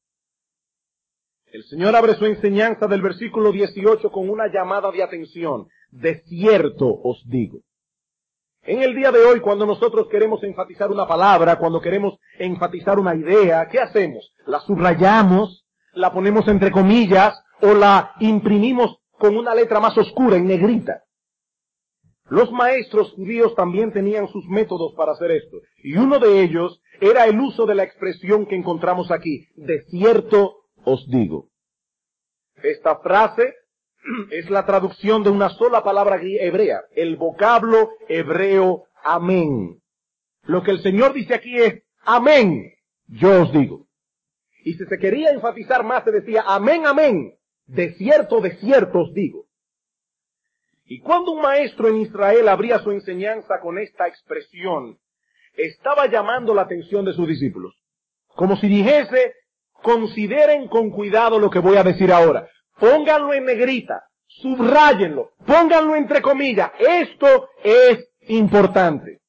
El Señor abre su enseñanza del versículo dieciocho con una llamada de atención. De cierto os digo. En el día de hoy, cuando nosotros queremos enfatizar una palabra, cuando queremos enfatizar una idea, ¿qué hacemos? La subrayamos, la ponemos entre comillas o la imprimimos con una letra más oscura, en negrita. Los maestros judíos también tenían sus métodos para hacer esto. Y uno de ellos era el uso de la expresión que encontramos aquí. De cierto os digo. Esta frase es la traducción de una sola palabra hebrea, el vocablo hebreo amén. Lo que el Señor dice aquí es amén, yo os digo. Y si se quería enfatizar más se decía amén, amén, de cierto, de cierto os digo. Y cuando un maestro en Israel abría su enseñanza con esta expresión, estaba llamando la atención de sus discípulos. Como si dijese, consideren con cuidado lo que voy a decir ahora. Pónganlo en negrita, subráyenlo, pónganlo entre comillas. Esto es importante.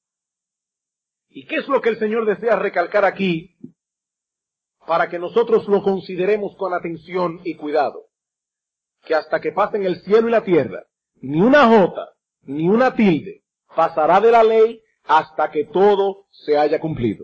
¿Y qué es lo que el Señor desea recalcar aquí para que nosotros lo consideremos con atención y cuidado? Que hasta que pasen el cielo y la tierra, ni una jota, ni una tilde pasará de la ley hasta que todo se haya cumplido.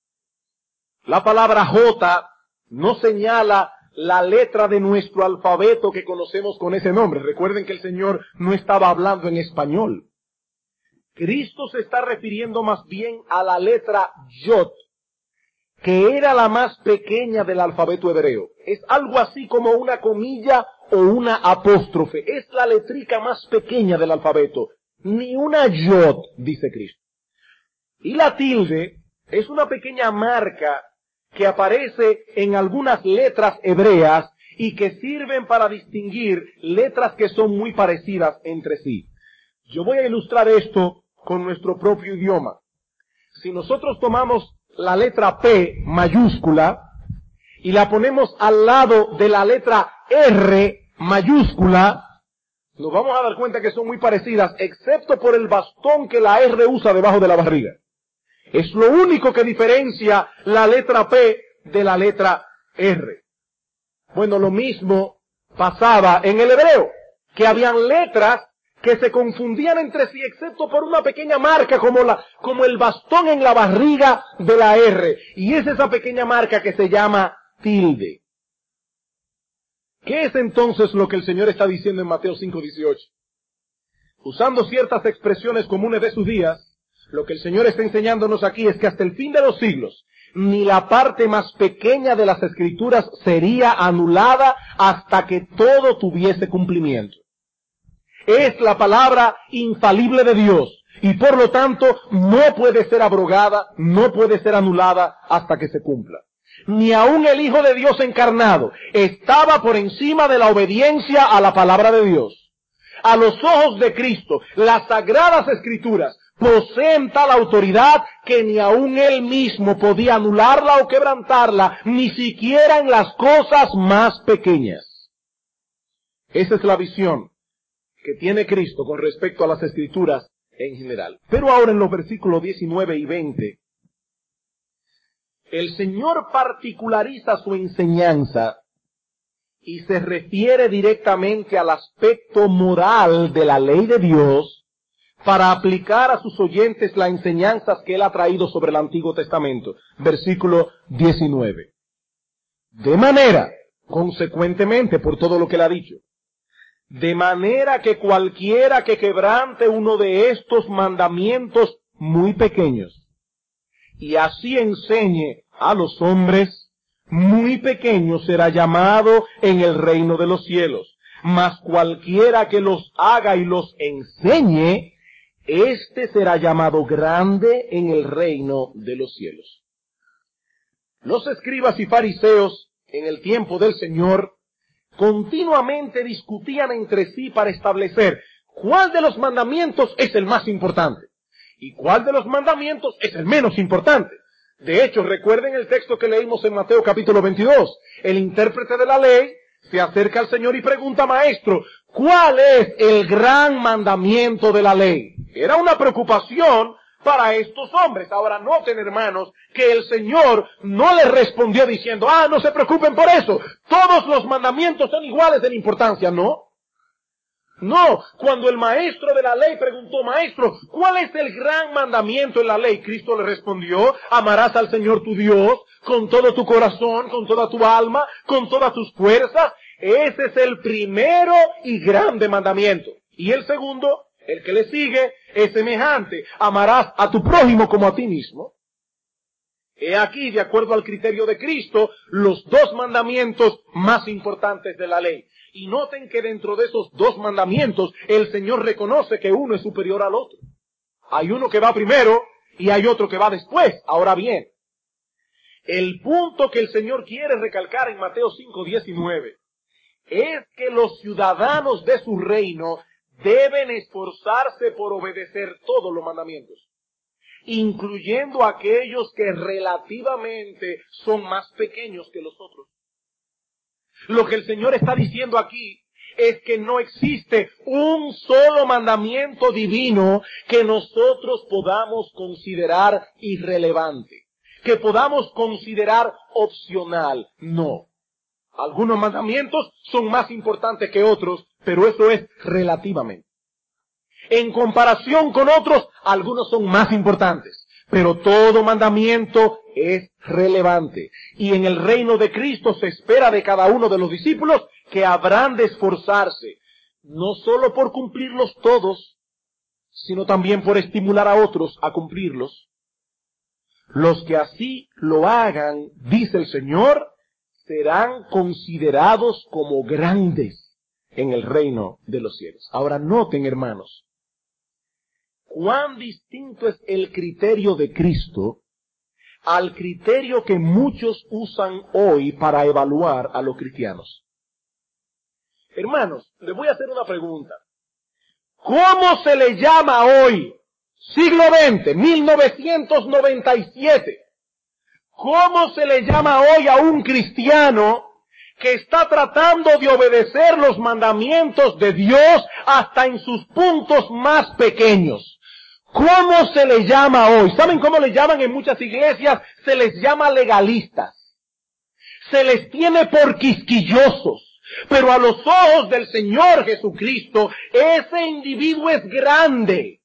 La palabra jota no señala la letra de nuestro alfabeto que conocemos con ese nombre. Recuerden que el Señor no estaba hablando en español. Cristo se está refiriendo más bien a la letra Yod, que era la más pequeña del alfabeto hebreo. Es algo así como una comilla o una apóstrofe. Es la letrica más pequeña del alfabeto. Ni una Yod, dice Cristo. Y la tilde es una pequeña marca que aparece en algunas letras hebreas y que sirven para distinguir letras que son muy parecidas entre sí. Yo voy a ilustrar esto con nuestro propio idioma. Si nosotros tomamos la letra P mayúscula y la ponemos al lado de la letra R mayúscula, nos vamos a dar cuenta que son muy parecidas, excepto por el bastón que la R usa debajo de la barriga. Es lo único que diferencia la letra P de la letra R. Bueno, lo mismo pasaba en el hebreo, que habían letras que se confundían entre sí, excepto por una pequeña marca como la, como el bastón en la barriga de la R. Y es esa pequeña marca que se llama tilde. ¿Qué es entonces lo que el Señor está diciendo en Mateo cinco dieciocho? Usando ciertas expresiones comunes de sus días, lo que el Señor está enseñándonos aquí es que hasta el fin de los siglos, ni la parte más pequeña de las Escrituras sería anulada hasta que todo tuviese cumplimiento. Es la palabra infalible de Dios y por lo tanto no puede ser abrogada, no puede ser anulada hasta que se cumpla. Ni aun el Hijo de Dios encarnado estaba por encima de la obediencia a la palabra de Dios. A los ojos de Cristo, las sagradas Escrituras poseen tal autoridad que ni aun Él mismo podía anularla o quebrantarla, ni siquiera en las cosas más pequeñas. Esa es la visión que tiene Cristo con respecto a las Escrituras en general. Pero ahora en los versículos diecinueve y veinte, el Señor particulariza su enseñanza y se refiere directamente al aspecto moral de la ley de Dios para aplicar a sus oyentes las enseñanzas que Él ha traído sobre el Antiguo Testamento. Versículo diecinueve. De manera, consecuentemente por todo lo que Él ha dicho, de manera que cualquiera que quebrante uno de estos mandamientos muy pequeños y así enseñe a los hombres, muy pequeño será llamado en el reino de los cielos. Mas cualquiera que los haga y los enseñe, éste será llamado grande en el reino de los cielos. Los escribas y fariseos en el tiempo del Señor continuamente discutían entre sí para establecer cuál de los mandamientos es el más importante y cuál de los mandamientos es el menos importante. De hecho, recuerden el texto que leímos en Mateo capítulo veintidós. El intérprete de la ley se acerca al Señor y pregunta: Maestro, ¿cuál es el gran mandamiento de la ley? Era una preocupación para estos hombres. Ahora noten, hermanos, que el Señor no les respondió diciendo: ah, no se preocupen por eso, todos los mandamientos son iguales en importancia. No. No, cuando el maestro de la ley preguntó: Maestro, ¿cuál es el gran mandamiento en la ley? Cristo le respondió: amarás al Señor tu Dios con todo tu corazón, con toda tu alma, con todas tus fuerzas. Ese es el primero y grande mandamiento. Y el segundo, el que le sigue, es semejante: amarás a tu prójimo como a ti mismo. He aquí, de acuerdo al criterio de Cristo, los dos mandamientos más importantes de la ley. Y noten que dentro de esos dos mandamientos, el Señor reconoce que uno es superior al otro. Hay uno que va primero y hay otro que va después. Ahora bien, el punto que el Señor quiere recalcar en Mateo cinco diecinueve es que los ciudadanos de su reino deben esforzarse por obedecer todos los mandamientos, incluyendo aquellos que relativamente son más pequeños que los otros. Lo que el Señor está diciendo aquí es que no existe un solo mandamiento divino que nosotros podamos considerar irrelevante, que podamos considerar opcional. No. Algunos mandamientos son más importantes que otros, pero eso es relativamente. En comparación con otros, algunos son más importantes, pero todo mandamiento es relevante. Y en el reino de Cristo se espera de cada uno de los discípulos que habrán de esforzarse, no solo por cumplirlos todos, sino también por estimular a otros a cumplirlos. Los que así lo hagan, dice el Señor, serán considerados como grandes en el reino de los cielos. Ahora noten, hermanos, cuán distinto es el criterio de Cristo al criterio que muchos usan hoy para evaluar a los cristianos. Hermanos, les voy a hacer una pregunta. ¿Cómo se le llama hoy, siglo veinte, mil novecientos noventa y siete? ¿Cómo se le llama hoy a un cristiano que está tratando de obedecer los mandamientos de Dios hasta en sus puntos más pequeños? ¿Cómo se le llama hoy? ¿Saben cómo le llaman en muchas iglesias? Se les llama legalistas. Se les tiene por quisquillosos. Pero a los ojos del Señor Jesucristo, ese individuo es grande.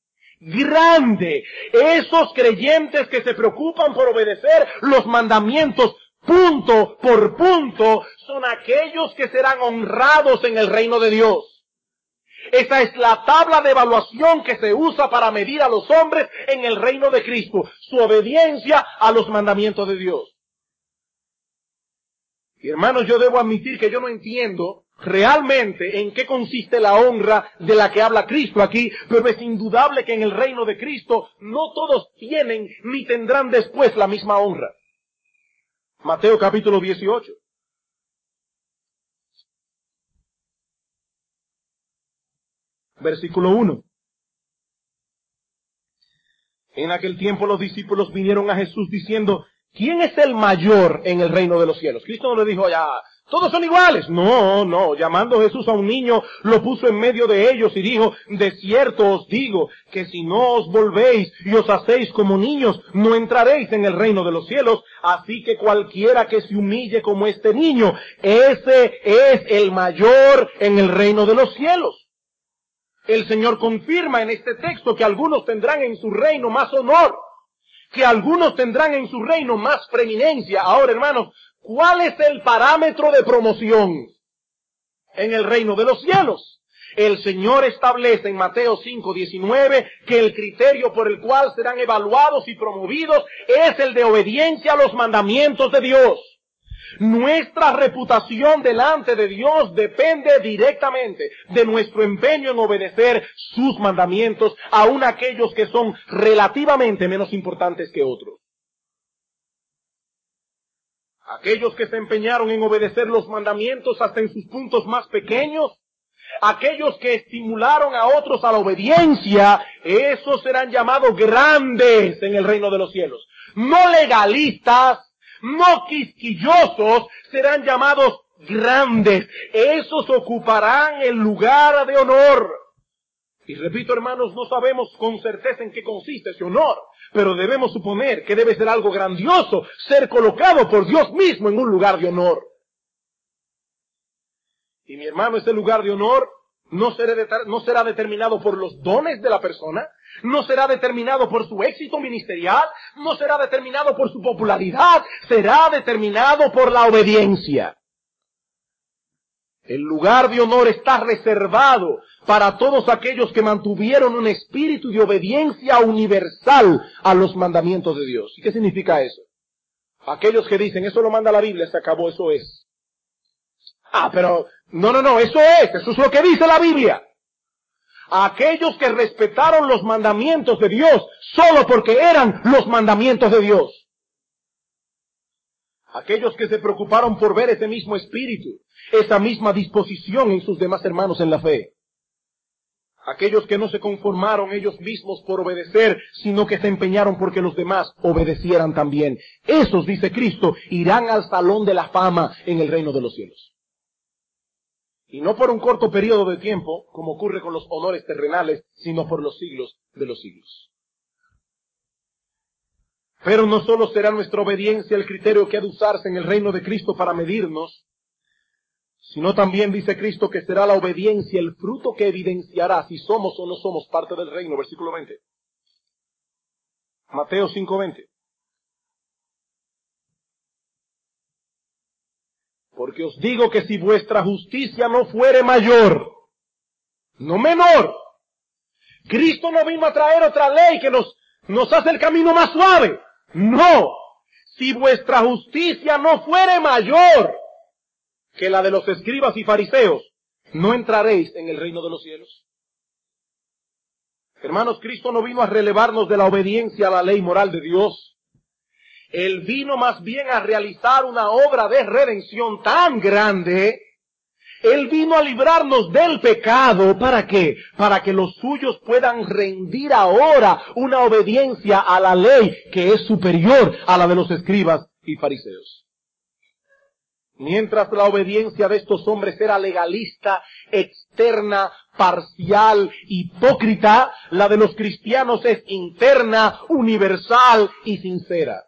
Grande. Esos creyentes que se preocupan por obedecer los mandamientos punto por punto, son aquellos que serán honrados en el reino de Dios. Esa es la tabla de evaluación que se usa para medir a los hombres en el reino de Cristo, su obediencia a los mandamientos de Dios. Y hermanos, yo debo admitir que yo no entiendo realmente en qué consiste la honra de la que habla Cristo aquí, pero es indudable que en el reino de Cristo no todos tienen ni tendrán después la misma honra. Mateo capítulo dieciocho. Versículo uno. En aquel tiempo los discípulos vinieron a Jesús diciendo, ¿quién es el mayor en el reino de los cielos? Cristo no le dijo, ya, todos son iguales. No, no, llamando Jesús a un niño, lo puso en medio de ellos y dijo, de cierto os digo, que si no os volvéis y os hacéis como niños, no entraréis en el reino de los cielos. Así que cualquiera que se humille como este niño, ese es el mayor en el reino de los cielos. El Señor confirma en este texto que algunos tendrán en su reino más honor, que algunos tendrán en su reino más preeminencia. Ahora, hermanos, ¿cuál es el parámetro de promoción en el reino de los cielos? El Señor establece en Mateo cinco diecinueve que el criterio por el cual serán evaluados y promovidos es el de obediencia a los mandamientos de Dios. Nuestra reputación delante de Dios depende directamente de nuestro empeño en obedecer sus mandamientos, aun aquellos que son relativamente menos importantes que otros. Aquellos que se empeñaron en obedecer los mandamientos hasta en sus puntos más pequeños, aquellos que estimularon a otros a la obediencia, esos serán llamados grandes en el reino de los cielos. No legalistas, no quisquillosos, serán llamados grandes. Esos ocuparán el lugar de honor. Y repito, hermanos, no sabemos con certeza en qué consiste ese honor, pero debemos suponer que debe ser algo grandioso, ser colocado por Dios mismo en un lugar de honor. Y mi hermano, ese lugar de honor no será, no será determinado por los dones de la persona, no será determinado por su éxito ministerial, no será determinado por su popularidad, será determinado por la obediencia. El lugar de honor está reservado para todos aquellos que mantuvieron un espíritu de obediencia universal a los mandamientos de Dios. ¿Y qué significa eso? Aquellos que dicen, eso lo manda la Biblia, se acabó, eso es. Ah, pero, no, no, no, eso es, eso es lo que dice la Biblia. Aquellos que respetaron los mandamientos de Dios solo porque eran los mandamientos de Dios. Aquellos que se preocuparon por ver ese mismo espíritu, esa misma disposición en sus demás hermanos en la fe. Aquellos que no se conformaron ellos mismos por obedecer, sino que se empeñaron porque los demás obedecieran también. Esos, dice Cristo, irán al salón de la fama en el reino de los cielos. Y no por un corto periodo de tiempo, como ocurre con los honores terrenales, sino por los siglos de los siglos. Pero no solo será nuestra obediencia el criterio que ha de usarse en el reino de Cristo para medirnos, sino también dice Cristo que será la obediencia el fruto que evidenciará si somos o no somos parte del reino. Versículo veinte. Mateo cinco veinte. Porque os digo que si vuestra justicia no fuere mayor, no menor, Cristo no vino a traer otra ley que nos, nos hace el camino más suave. No, si vuestra justicia no fuere mayor que la de los escribas y fariseos, no entraréis en el reino de los cielos. Hermanos, Cristo no vino a relevarnos de la obediencia a la ley moral de Dios. Él vino más bien a realizar una obra de redención tan grande. Él vino a librarnos del pecado. ¿Para qué? Para que los suyos puedan rendir ahora una obediencia a la ley que es superior a la de los escribas y fariseos. Mientras la obediencia de estos hombres era legalista, externa, parcial, hipócrita, la de los cristianos es interna, universal y sincera.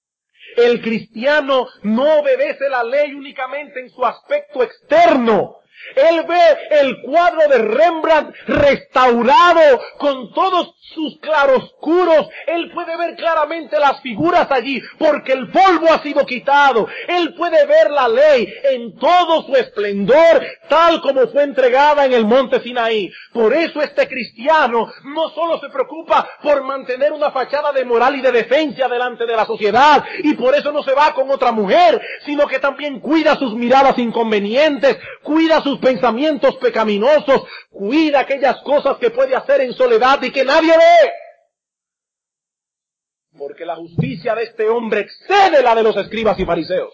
El cristiano no obedece la ley únicamente en su aspecto externo. Él ve el cuadro de Rembrandt restaurado con todos sus claroscuros. Él puede ver claramente las figuras allí porque el polvo ha sido quitado. Él puede ver la ley en todo su esplendor tal como fue entregada en el monte Sinaí. Por eso este cristiano no solo se preocupa por mantener una fachada de moral y de decencia delante de la sociedad y por eso no se va con otra mujer, sino que también cuida sus miradas inconvenientes, cuida sus pensamientos pecaminosos, cuida aquellas cosas que puede hacer en soledad y que nadie ve. Porque la justicia de este hombre excede la de los escribas y fariseos.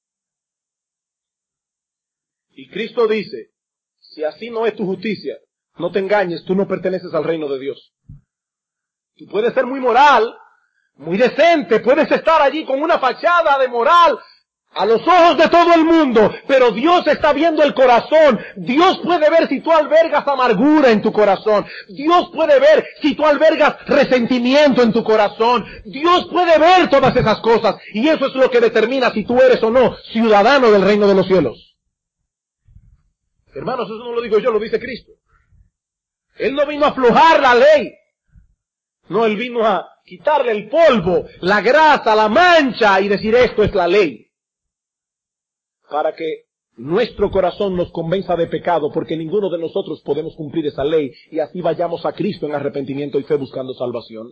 Y Cristo dice, si así no es tu justicia, no te engañes, tú no perteneces al reino de Dios. Tú puedes ser muy moral, muy decente, puedes estar allí con una fachada de moral a los ojos de todo el mundo, pero Dios está viendo el corazón. Dios puede ver si tú albergas amargura en tu corazón. Dios puede ver si tú albergas resentimiento en tu corazón. Dios puede ver todas esas cosas y eso es lo que determina si tú eres o no ciudadano del reino de los cielos. Hermanos, eso no lo digo yo, lo dice Cristo. Él no vino a aflojar la ley. No, Él vino a quitarle el polvo, la grasa, la mancha y decir esto es la ley. Para que nuestro corazón nos convenza de pecado, porque ninguno de nosotros podemos cumplir esa ley y así vayamos a Cristo en arrepentimiento y fe buscando salvación.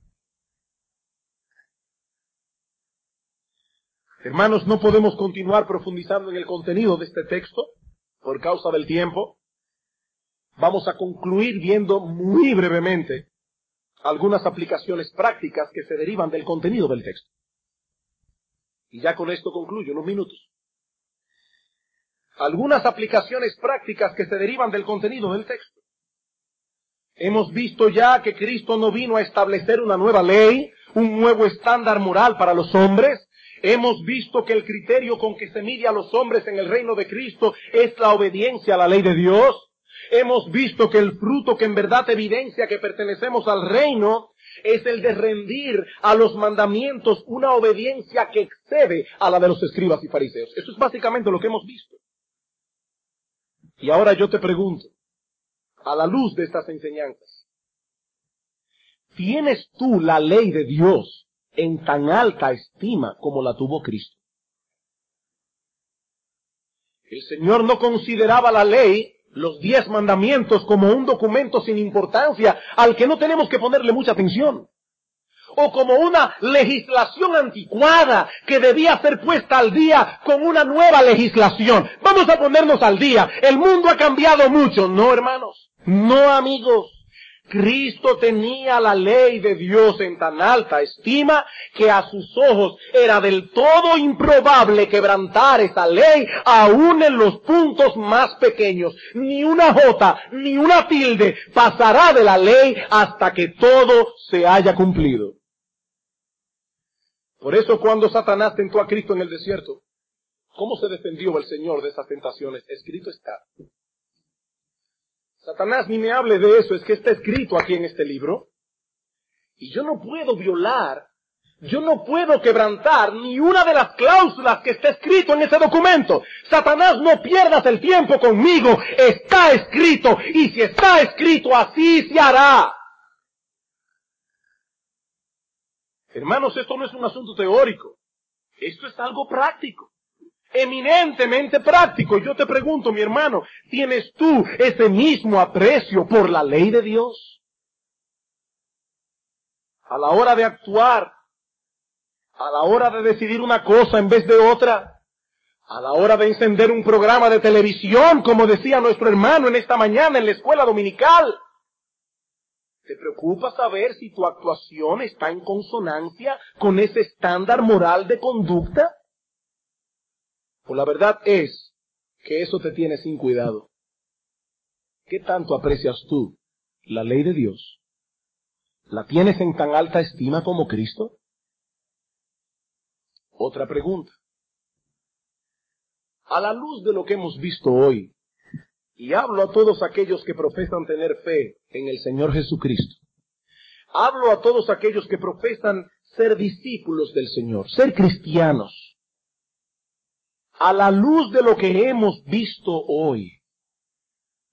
Hermanos, no podemos continuar profundizando en el contenido de este texto por causa del tiempo. Vamos a concluir viendo muy brevemente algunas aplicaciones prácticas que se derivan del contenido del texto. Y ya con esto concluyo, unos minutos. Algunas aplicaciones prácticas que se derivan del contenido del texto. Hemos visto ya que Cristo no vino a establecer una nueva ley, un nuevo estándar moral para los hombres. Hemos visto que el criterio con que se mide a los hombres en el reino de Cristo es la obediencia a la ley de Dios. Hemos visto que el fruto que en verdad evidencia que pertenecemos al reino es el de rendir a los mandamientos una obediencia que excede a la de los escribas y fariseos. Eso es básicamente lo que hemos visto. Y ahora yo te pregunto, a la luz de estas enseñanzas, ¿tienes tú la ley de Dios en tan alta estima como la tuvo Cristo? El Señor no consideraba la ley, los diez mandamientos, como un documento sin importancia al que no tenemos que ponerle mucha atención, o como una legislación anticuada que debía ser puesta al día con una nueva legislación. Vamos a ponernos al día. El mundo ha cambiado mucho. No, hermanos. No, amigos. Cristo tenía la ley de Dios en tan alta estima que a sus ojos era del todo improbable quebrantar esa ley aún en los puntos más pequeños. Ni una jota, ni una tilde pasará de la ley hasta que todo se haya cumplido. Por eso cuando Satanás tentó a Cristo en el desierto, ¿cómo se defendió el Señor de esas tentaciones? Escrito está. Satanás, ni me hable de eso, es que está escrito aquí en este libro. Y yo no puedo violar, yo no puedo quebrantar ni una de las cláusulas que está escrito en ese documento. Satanás, no pierdas el tiempo conmigo, está escrito, y si está escrito, así se hará. Hermanos, esto no es un asunto teórico, esto es algo práctico. Eminentemente práctico. Yo te pregunto, mi hermano, ¿tienes tú ese mismo aprecio por la ley de Dios? A la hora de actuar, a la hora de decidir una cosa en vez de otra, a la hora de encender un programa de televisión, como decía nuestro hermano en esta mañana en la escuela dominical, ¿te preocupa saber si tu actuación está en consonancia con ese estándar moral de conducta? Pues la verdad es que eso te tiene sin cuidado. ¿Qué tanto aprecias tú la ley de Dios? ¿La tienes en tan alta estima como Cristo? Otra pregunta. A la luz de lo que hemos visto hoy, y hablo a todos aquellos que profesan tener fe en el Señor Jesucristo, hablo a todos aquellos que profesan ser discípulos del Señor, ser cristianos, a la luz de lo que hemos visto hoy,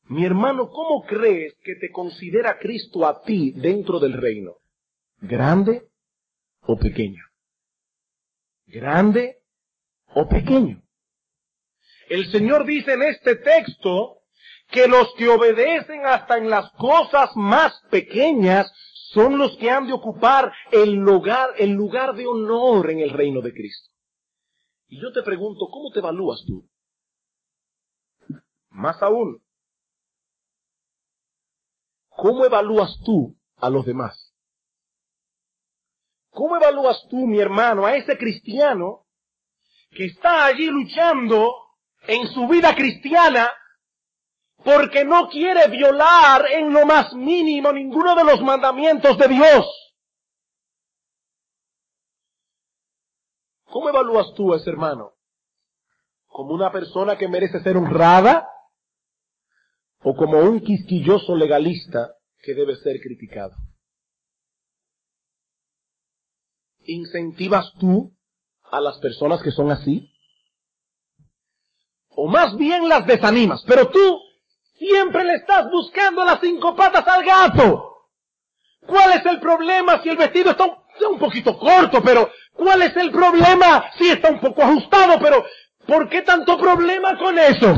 Mi hermano, ¿cómo crees que te considera Cristo a ti dentro del reino? ¿Grande o pequeño? ¿Grande o pequeño? El Señor dice en este texto que los que obedecen hasta en las cosas más pequeñas son los que han de ocupar el lugar, el lugar de honor en el reino de Cristo. Y yo te pregunto, ¿cómo te evalúas tú? Más aún, ¿cómo evalúas tú a los demás? ¿Cómo evalúas tú, mi hermano, a ese cristiano que está allí luchando en su vida cristiana porque no quiere violar en lo más mínimo ninguno de los mandamientos de Dios? ¿Cómo evalúas tú a ese hermano? ¿Como una persona que merece ser honrada? ¿O como un quisquilloso legalista que debe ser criticado? ¿Incentivas tú a las personas que son así? ¿O más bien las desanimas? Pero tú siempre le estás buscando las cinco patas al gato. ¿Cuál es el problema si el vestido está un, está un poquito corto? Pero ¿cuál es el problema si está un poco ajustado? Pero ¿por qué tanto problema con eso?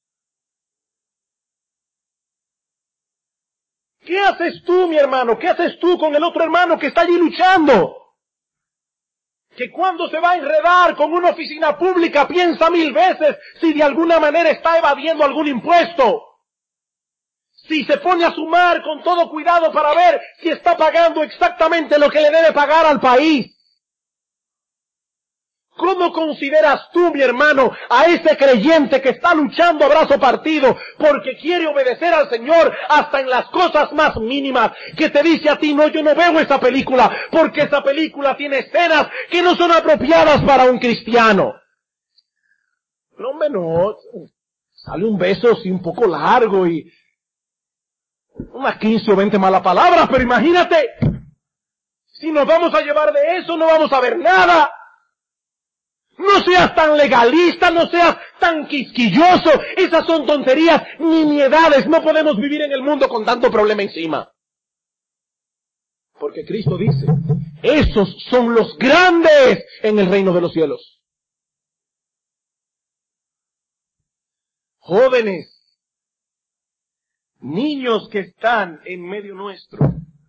¿Qué haces tú, mi hermano? ¿Qué haces tú con el otro hermano que está allí luchando? Que cuando se va a enredar con una oficina pública piensa mil veces si de alguna manera está evadiendo algún impuesto. Si se pone a sumar con todo cuidado para ver si está pagando exactamente lo que le debe pagar al país. ¿Cómo consideras tú, mi hermano, a ese creyente que está luchando a brazo partido porque quiere obedecer al Señor hasta en las cosas más mínimas? Que te dice a ti, no, yo no veo esa película porque esa película tiene escenas que no son apropiadas para un cristiano. No, hombre, no. Sale un beso así un poco largo y unas quince o veinte malas palabras, pero imagínate, si nos vamos a llevar de eso no vamos a ver nada. No seas tan legalista, no seas tan quisquilloso. Esas son tonterías, nimiedades. No podemos vivir en el mundo con tanto problema encima. Porque Cristo dice, esos son los grandes en el reino de los cielos. Jóvenes, niños que están en medio nuestro.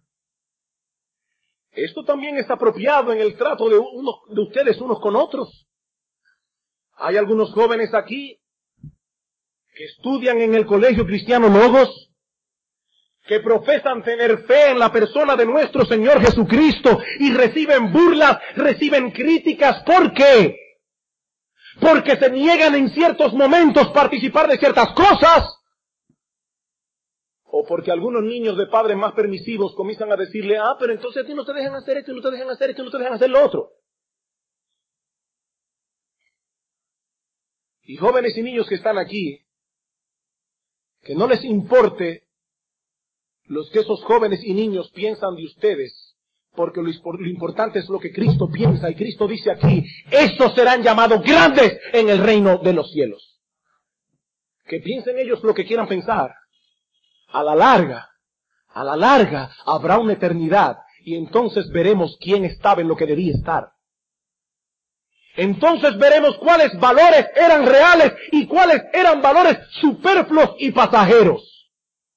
Esto también es apropiado en el trato de, uno, de ustedes unos con otros. Hay algunos jóvenes aquí que estudian en el Colegio Cristiano Logos, que profesan tener fe en la persona de nuestro Señor Jesucristo y reciben burlas, reciben críticas. ¿Por qué? Porque se niegan en ciertos momentos participar de ciertas cosas. O porque algunos niños de padres más permisivos comienzan a decirle, ah, pero entonces a ti no te dejan hacer esto, no te dejan hacer esto, no te dejan hacer lo otro. Y jóvenes y niños que están aquí, que no les importe los que esos jóvenes y niños piensan de ustedes, porque lo, lo importante es lo que Cristo piensa, y Cristo dice aquí, estos serán llamados grandes en el reino de los cielos. Que piensen ellos lo que quieran pensar. A la larga, a la larga habrá una eternidad, y entonces veremos quién estaba en lo que debía estar. Entonces veremos cuáles valores eran reales y cuáles eran valores superfluos y pasajeros.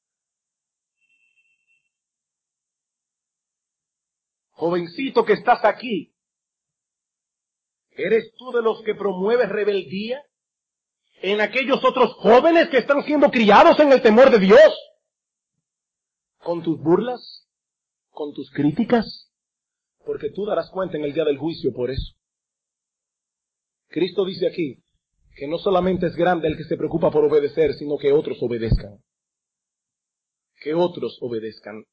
Jovencito que estás aquí, ¿eres tú de los que promueves rebeldía en aquellos otros jóvenes que están siendo criados en el temor de Dios? ¿Con tus burlas? ¿Con tus críticas? Porque tú darás cuenta en el día del juicio por eso. Cristo dice aquí que no solamente es grande el que se preocupa por obedecer, sino que otros obedezcan. Que otros obedezcan.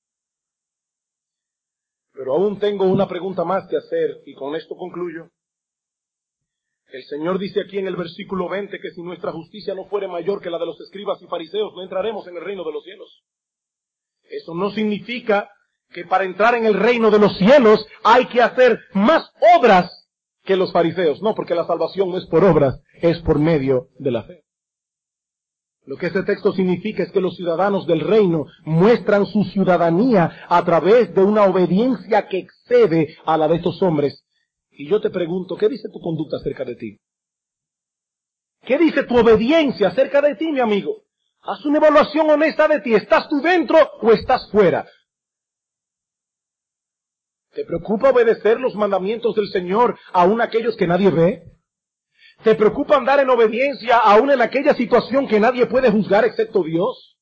Pero aún tengo una pregunta más que hacer y con esto concluyo. El Señor dice aquí en el versículo veinte que si nuestra justicia no fuere mayor que la de los escribas y fariseos, no entraremos en el reino de los cielos. Eso no significa que para entrar en el reino de los cielos hay que hacer más obras que los fariseos. No, porque la salvación no es por obras, es por medio de la fe. Lo que este texto significa es que los ciudadanos del reino muestran su ciudadanía a través de una obediencia que excede a la de estos hombres. Y yo te pregunto, ¿qué dice tu conducta acerca de ti? ¿Qué dice tu obediencia acerca de ti, mi amigo? Haz una evaluación honesta de ti. ¿Estás tú dentro o estás fuera? ¿Te preocupa obedecer los mandamientos del Señor aun aquellos que nadie ve? ¿Te preocupa andar en obediencia aún en aquella situación que nadie puede juzgar excepto Dios?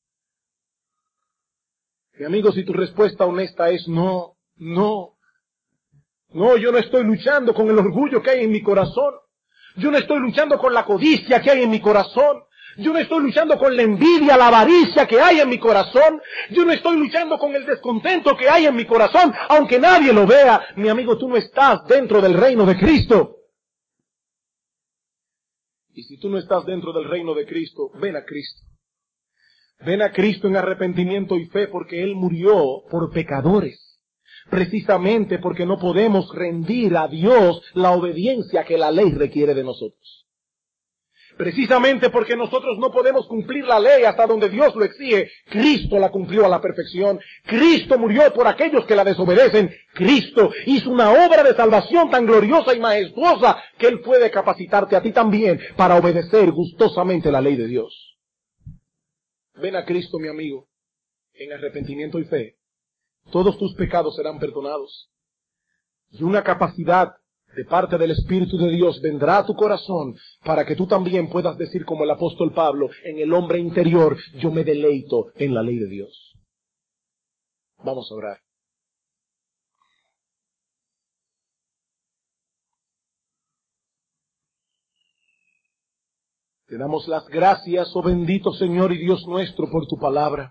Mi amigo, si tu respuesta honesta es no, no, no, yo no estoy luchando con el orgullo que hay en mi corazón. Yo no estoy luchando con la codicia que hay en mi corazón. Yo no estoy luchando con la envidia, la avaricia que hay en mi corazón. Yo no estoy luchando con el descontento que hay en mi corazón, aunque nadie lo vea. Mi amigo, tú no estás dentro del reino de Cristo. Y si tú no estás dentro del reino de Cristo, ven a Cristo. Ven a Cristo en arrepentimiento y fe, porque Él murió por pecadores. Precisamente porque no podemos rendir a Dios la obediencia que la ley requiere de nosotros. Precisamente porque nosotros no podemos cumplir la ley hasta donde Dios lo exige, Cristo la cumplió a la perfección. Cristo murió por aquellos que la desobedecen. Cristo hizo una obra de salvación tan gloriosa y majestuosa que Él puede capacitarte a ti también para obedecer gustosamente la ley de Dios. Ven a Cristo, mi amigo, en arrepentimiento y fe. Todos tus pecados serán perdonados. Y una capacidad de parte del Espíritu de Dios vendrá a tu corazón para que tú también puedas decir como el apóstol Pablo, en el hombre interior, yo me deleito en la ley de Dios. Vamos a orar. Te damos las gracias, oh bendito Señor y Dios nuestro, por tu palabra.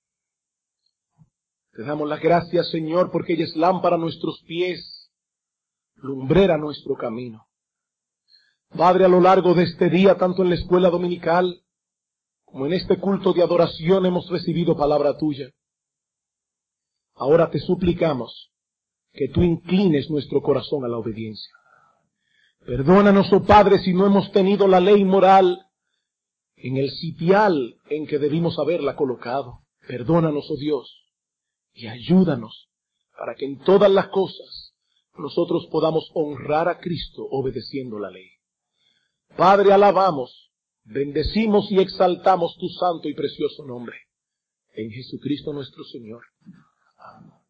Te damos las gracias, Señor, porque ella es lámpara a nuestros pies, lumbrera nuestro camino. Padre, a lo largo de este día, tanto en la escuela dominical como en este culto de adoración, hemos recibido palabra tuya. Ahora te suplicamos que tú inclines nuestro corazón a la obediencia. Perdónanos, oh Padre, si no hemos tenido la ley moral en el sitial en que debimos haberla colocado. Perdónanos, oh Dios, y ayúdanos para que en todas las cosas nosotros podamos honrar a Cristo obedeciendo la ley. Padre, alabamos, bendecimos y exaltamos tu santo y precioso nombre. En Jesucristo nuestro Señor. Amén.